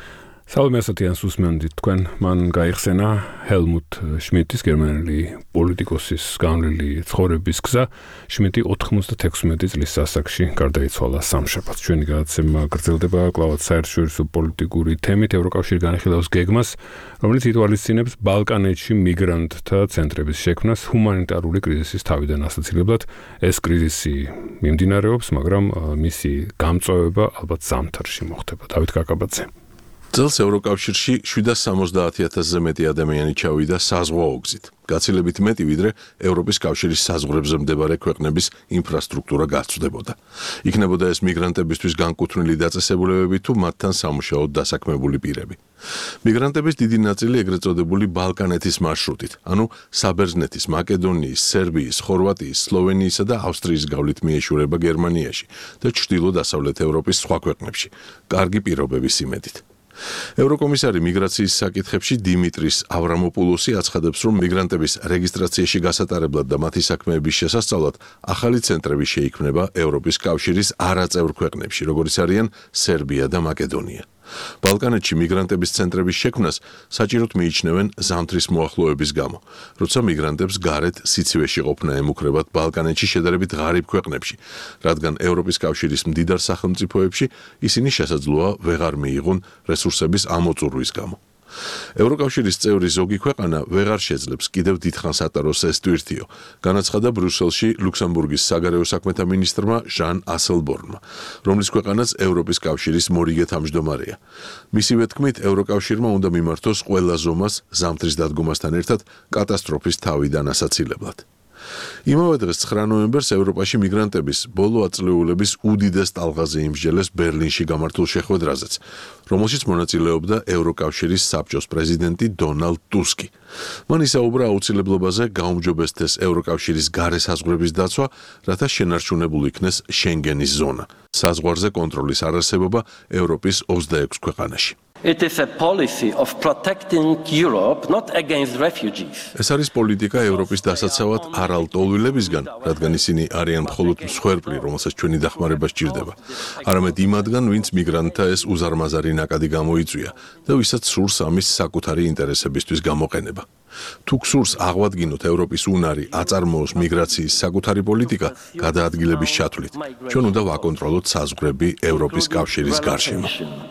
Salome asatიან susmendit თქვენ მან გაიხსენა ჰელმუტ შმიტის გერმანელი პოლიტიკოსის განვლილი ცხოვრების გზა. შმიტი ოთხმოცდათექვსმეტი წლის ასაკში გარდაიცვალა სამშაბათს. ჩვენი გადაცემა გრძელდება კლავად საერთაშორისო პოლიტიკური თემით ევროკავშირი განიხილავს გეგმას, რომელიც ითვალისწინებს ბალკანეთში მიგრანტთა ცენტრების შექმნას ჰუმანიტარული კრიზისის თავიდან ასაცილებლად. ეს კრიზისი მიმდინარეობს, მაგრამ მისი გამწვევება ალბათ ზამთარში მოხდება. დავით კაკაბაძე. წელს ევროკავშირში შვიდას სამოცდაათი ათასზე მეტი ადამიანი ჩავიდა საზღვაო გზით. გაცილებით მეტი ვიდრე ევროპის კავშირის საზღვრებზე მდებარე ქვეყნების ინფრასტრუქტურა გაწვდებოდა. იქნებოდა ეს მიგრანტებისთვის განკუთვნილი დაწესებულებები თუ მათთან სამუშაოდ დასაქმებული პირები. მიგრანტების დიდი ნაწილი ეგრეთ წოდებული ბალკანეთის მარშრუტით, ანუ საბერძნეთის, მაკედონიის, სერბიის, ხორვატიის, სლოვენიისა და ავსტრიის გავლით მიეშურება გერმანიაში და ჩრდილო-დასავლეთ ევროპის სხვა ქვეყნებში, კარგი პირობების იმედით. ევროკომისარი მიგრაციის საკითხებში დიმიტრის ავრამოპულოსი აცხადებს, რომ მიგრანტების რეგისტრაციაში გასატარებლად და მათი საქმეების შესასწავლად ახალი ცენტრები შეიქმნება ევროპის კავშირის არაწევრ ქვეყნებში, როგორიც არიან სერბია და მაკედონია. ბალკანეთში მიგრანტების ცენტრების შექმნას საჭიროდ მიიჩნევენ ზამთრის მოახლოების გამო, როცა მიგრანტებს გარეთ სიცივეში ყოფნა ემუქრებათ ბალკანეთში შედარებით ღარიბ ქვეყნებში, რადგან ევროპის კავშირის მდიდარ სახელმწიფოებში ისინი შესაძლოა ვეღარ მიიღონ რესურსების ამოწურვის გამო. ევროკავშირის წევრი ზოგი ქვეყანა ვეღარ შეძლებს კიდევ დიდხანს ატაროს ეს ტვირთიო, განაცხადა ბრიუსელში ლუქსემბურგის საგარეო საქმეთა მინისტრმა ჟან ასელბორნმა, რომლის ქვეყანაც ევროპის კავშირის მორიგე თავმჯდომარეა. მისივე თქმით, ევროკავშირმა უნდა მიმართოს ყველა ზომას ზამთრის დადგომასთან ერთად კატასტროფის თავიდან ასაცილებლად. იმავე დღეს ცხრა ნოემბერს ევროპაში მიგრანტების ბოლო აწლეულების უდიდეს ტალღაზე იმსჯელეს ბერლინში გამართულ შეხვედრაზეც, რომელშიც მონაწილეობდა ევროკავშირის საბჭოს პრეზიდენტი დონალდ ტუსკი. მან ისაუბრა აუცილებლობაზე გაუმჯობესდეს ევროკავშირის გარე საზღვრების დაცვა, რათა შენარჩუნებულ იქნეს შენგენის ზონა, საზღვარზე კონტროლის არარსებობა ევროპის ოცდაექვს ქვეყანაში. It is a policy of protecting Europe not against refugees. ეს არის პოლიტიკა ევროპის დასაცავად არალტოლვილებისგან, რადგან ისინი არიან მხოლოდ მსხვერპლი, რომელსაც ჩვენი დახმარება სჭირდება. არამედ იმათგან, ვინც მიგრანტთა ეს უზარმაზარი ნაკადი გამოიწვია და ვისაც სურს ამის საკუთარი ინტერესებისთვის გამოყენება. თუ გსურს აღვადგინოთ ევროპის უნარი აწარმოოს მიგრაციის საკუთარი პოლიტიკა გადაადგილების ჩათვლით, ჩვენ უნდა ვაკონტროლოთ საზღვრები ევროპის კავშირის გარშემო.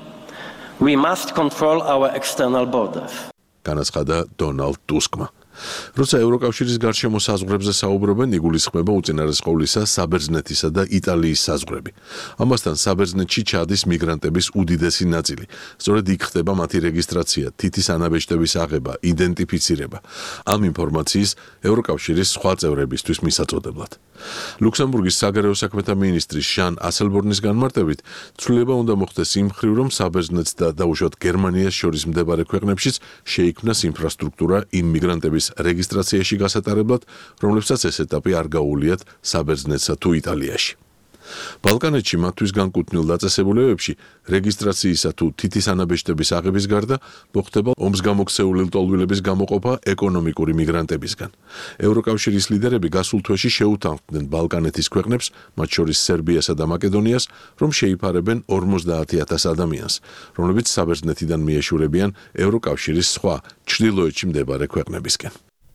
We must control our external borders. განაცხადა დონალდ ტუსკმა. როცა ევროკავშირის გარშემო საზღვრებზე საუბრობენ, იგულისხმება უწინარესყოვლისა საბერძნეთისა და იტალიის საზღვრები. ამასთან საბერძნეთში ჩადის მიგრანტების უდიდესი ნაწილი. სწორედ იქ ხდება მათი რეგისტრაცია, თითის ანაბეჭდების აღება, იდენტიფიცირება. ამ ინფორმაციის ევროკავშირის სხვა წევრებისთვის მისაწოდებლად. ლუქსემბურგის საგარეო საქმეთა მინისტრის ჟან ასელბორნის განმარტებით, ცვლილება უნდა მოხდეს იმ მხრივ, რომ საბერძნეთს და დაუშვათ გერმანიას შორის მდებარე ქვეყნებშიც შეიქმნას ინფრასტრუქტურა იმ მიგრანტების რეგისტრაციაში გასატარებლად, რომლებსაც ეს ეტაპი არ გაუვლიათ საბერძნეთსა თუ იტალიაში. ბალკანეთში მათთვის განკუთვნილ დაწესებულებებში რეგისტრაციისა თუ თითის ანაბეჭდების აღების გარდა მოხდება ომს გამოქცეული ლტოლვილების გამოყოფა ეკონომიკური მიგრანტებისგან. ევროკავშირის ლიდერები გასულ თვეში შეუთანხმდნენ ბალკანეთის ქვეყნებს, მათ შორის სერბიასა და მაკედონიას, რომ შეიფარებენ ორმოცდაათი ათას ადამიანს, რომლებიც საბერძნეთიდან მიეშურებიან ევროკავშირის სხვა ჩრდილოეთში მდებარე ქვეყნებისკენ.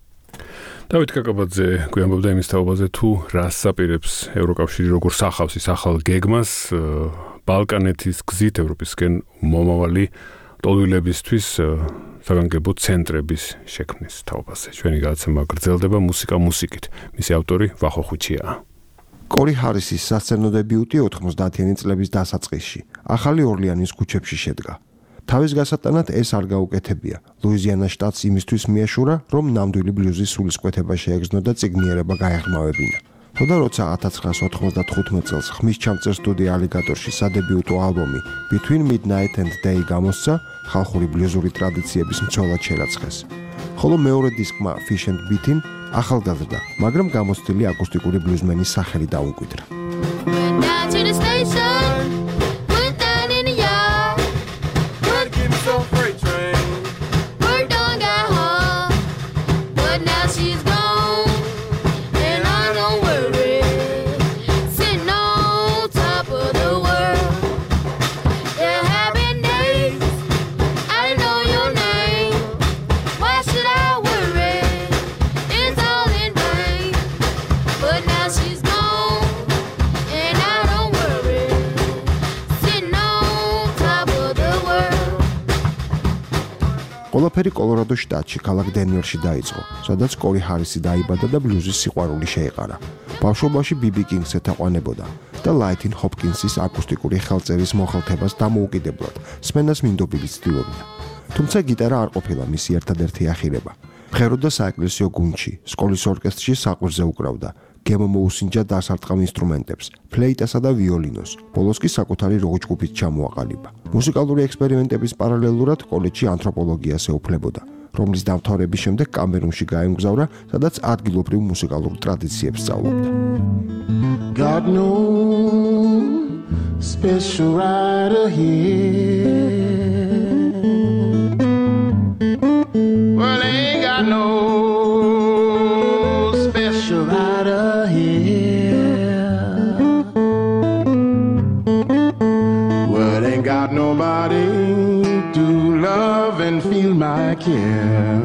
დავით კაკაბაძე გვიამბობდა იმის თაობაზე, თუ რას საპირებს ევროკავშირი როგორ სახავს ის ახალ გეგმას ბალკანეთის გზით ევროპისკენ მომავალი ტოლვილებისთვის საგანგებო ცენტრების შექმნის თაობაზე. ჩვენი გადაცემა გრძელდება მუსიკა მუსიკით. მისი ავტორი ვახო ხუჩია. კორი ჰარისის სასცენო დებიუტი ოთხმოცდაათიანი წლების დასაწყისში ახალი ორლეანის ქუჩებში შედგა. თავის გასატანად ეს არ გაუკეთებია. ლუიზიანას შტატს იმისთვის მიეშურა, რომ ნამდვილი ბლუზის სულისკვეთება შეეგრძნო და წიგნიერება გაეღრმავებინა. თორე როცა ათას ცხრაას ოთხმოცდათხუთმეტ წელს ხმის ჩამწერ სტუდია ალიგატორში სადებიუტო ალბომი Between Midnight and Day გამოსცა, ხალხური ბლუზური ტრადიციების მცველად შერაცხეს. ხოლო მეორე დისკმა Fish and Beatin ახალგაზრდა, მაგრამ გამოცდილი აკუსტიკური ბლუზმენის სახელი დაუმკვიდრა. I ყველაფერი კოლორადოს შტატში, ქალაქ დენვერში დაიწყო, სადაც კორი ჰარისი დაიბადა და ბლუზის სიყვარული შეეყარა. ბავშვობაში ბიბი კინგს ეთაყვანებოდა და ლაითინ ჰოპკინსის აკუსტიკური ხელწერის მოხალთებას დამოუკიდებლად სმენას მინდობილი ცდილობდა. თუმცა გიტარა არ ყოფილა მისი ერთადერთი ახირება. მღეროდა საეკლესიო გუნდში, სკოლის ორკესტრში საყვირზე უკრავდა. გემო მოუსინჯა დასარტყამ ინსტრუმენტებს, ფლეიტასა და ვიოლინოს. ბოლოს კი საკუთარი როკ-ჯგუფით ჩამოაყალიბა. მუსიკალური ექსპერიმენტების პარალელურად კოლეჯში ანთროპოლოგიას ეუფლებოდა, რომლის დამთავრების შემდეგ კამერუნში გაემგზავრა, სადაც ადგილობრივ მუსიკალურ ტრადიციებს სწავლობდა. God no special rider here. Well, ain't got no special rider here. Well, ain't got nobody to love and feel my care.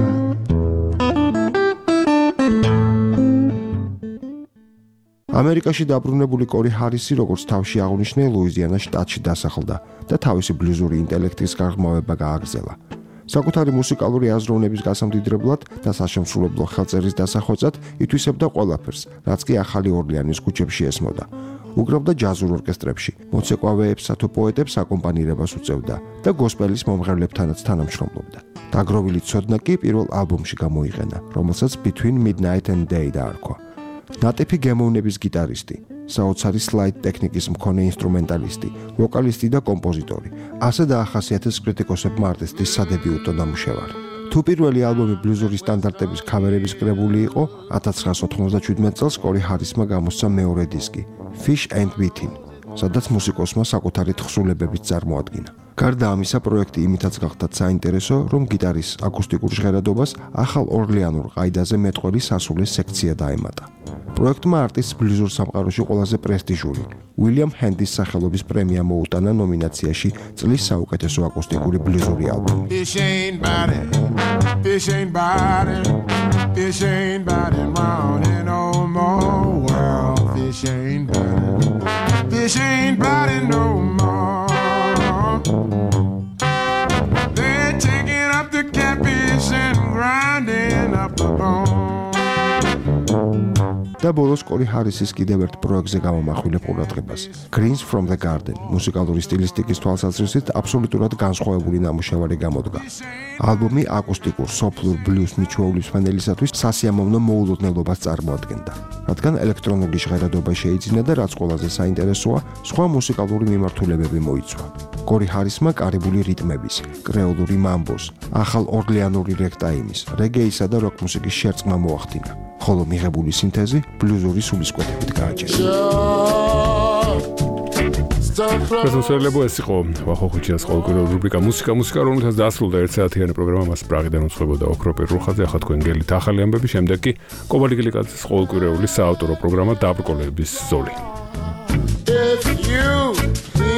ამერიკაში დაბრუნებული კორი ჰარისი, როგორც თავში აღნიშნე, ლუიზიანას შტატში დასახლდა და თავისი ბლუზური ინტელექტის გაღრმავება გააგრძელა. საკუთარი მუსიკალური აზროვნების გასამდიდრებლად და საშემსრულებლო ხელწერის დასახვეწად ითვისებდა ყველაფერს, რაც კი ახალი ორლეანის ქუჩებში ესმოდა. უკრავდა ჯაზურ ორკესტრებში, მოცეკვავეებსა თუ პოეტებს აკომპანირებას უწევდა და გოსპელის მომღერლებთანაც თანამშრომლობდა. დაგროვილი ცოდნა კი პირველ ალბომში გამოიყენა, რომელსაც Between Midnight and Day დაარქვა. ნატიფი გემოვნების გიტარისტი, საოცარი სლაიდ ტექნიკის მქონე ინსტრუმენტალისტი, ვოკალისტი და კომპოზიტორი. ასე დაახასიათეს კრიტიკოსებმა არტისტის სადებიუტო ნამუშევარი. თუ პირველი ალბომი ბლუზური სტანდარტების ქავერების კრებული იყო, ათას ცხრაასი ოთხმოცდაშვიდმეტ წელს კორი ჰარისმა გამოსცა მეორე დისკი, Fish and Wheatin, სადაც მუსიკოსმა საკუთარი თხზულებებით წარმოადგინა. გარდა ამისა, პროექტი იმითაც გახდა საინტერესო, რომ გიტარის აკუსტიკურ ჟღერადობას ახალ ორლეანურ ყაიდაზე მეტყველი სასულე სექცია დაემატა. პროექტმა არტისტს ბლუზურ სამყაროში ყველაზე პრესტიჟული უილიამ ჰენდის სახელობის პრემია მოუტანა ნომინაციაში წლის საუკეთესო აკუსტიკური ბლუზური ალბომი. Fish ain't body, fish ain't body, fish ain't body mountain no more. Well, fish ain't body, fish ain't body no more. They're taking up the catfish and grinding up the bone. და ბოლოს კორი ჰარისის კიდევ ერთ პროექტზე გამომახვილებ ყურადღებას. Greens from the Garden, მუსიკალური სტილისტიკის თვალსაზრისით აბსოლუტურად განსხვავებული ნამუშევარი გამოდგა. ალბომი აკუსტიკურ, სოფლურ ბლუზ მიჩვეულის ფანელისათვის სასიამოვნო მოულოდნელობას წარმოადგენდა, რადგან ელექტრონული ჟღერადობა შეიძინა და რაც ყველაზე საინტერესოა, სხვა მუსიკალური მიმართულებები მოიცვა. კორი ჰარისმა კარიბული რიტმების, კრეოლური მამბოს, ახალ ორლეანური რეგტაიმის, რეგეისა და როკ მუსიკის შერწყმა მოახდინა. ხოლო მიღებული სინთეზი ბლუზური სულისკვეთებით გააჩერა. პრეზენტაციებო ეს იყო ვახოხუჩიას ყოველკვირეული რუბრიკა მუსიკა მუსიკა, რომელთაც დასრულდა ერთ საათიანი პროგრამა, მას პრაღიდან უცხებოდა ოქროპირ რუხაძე, ახლა თქვენ გელით ახალი ამბები, შემდეგ კი კობალი გილიკაძის ყოველკვირეული საავტორო პროგრამა დაბრკოლების ზოლი. If you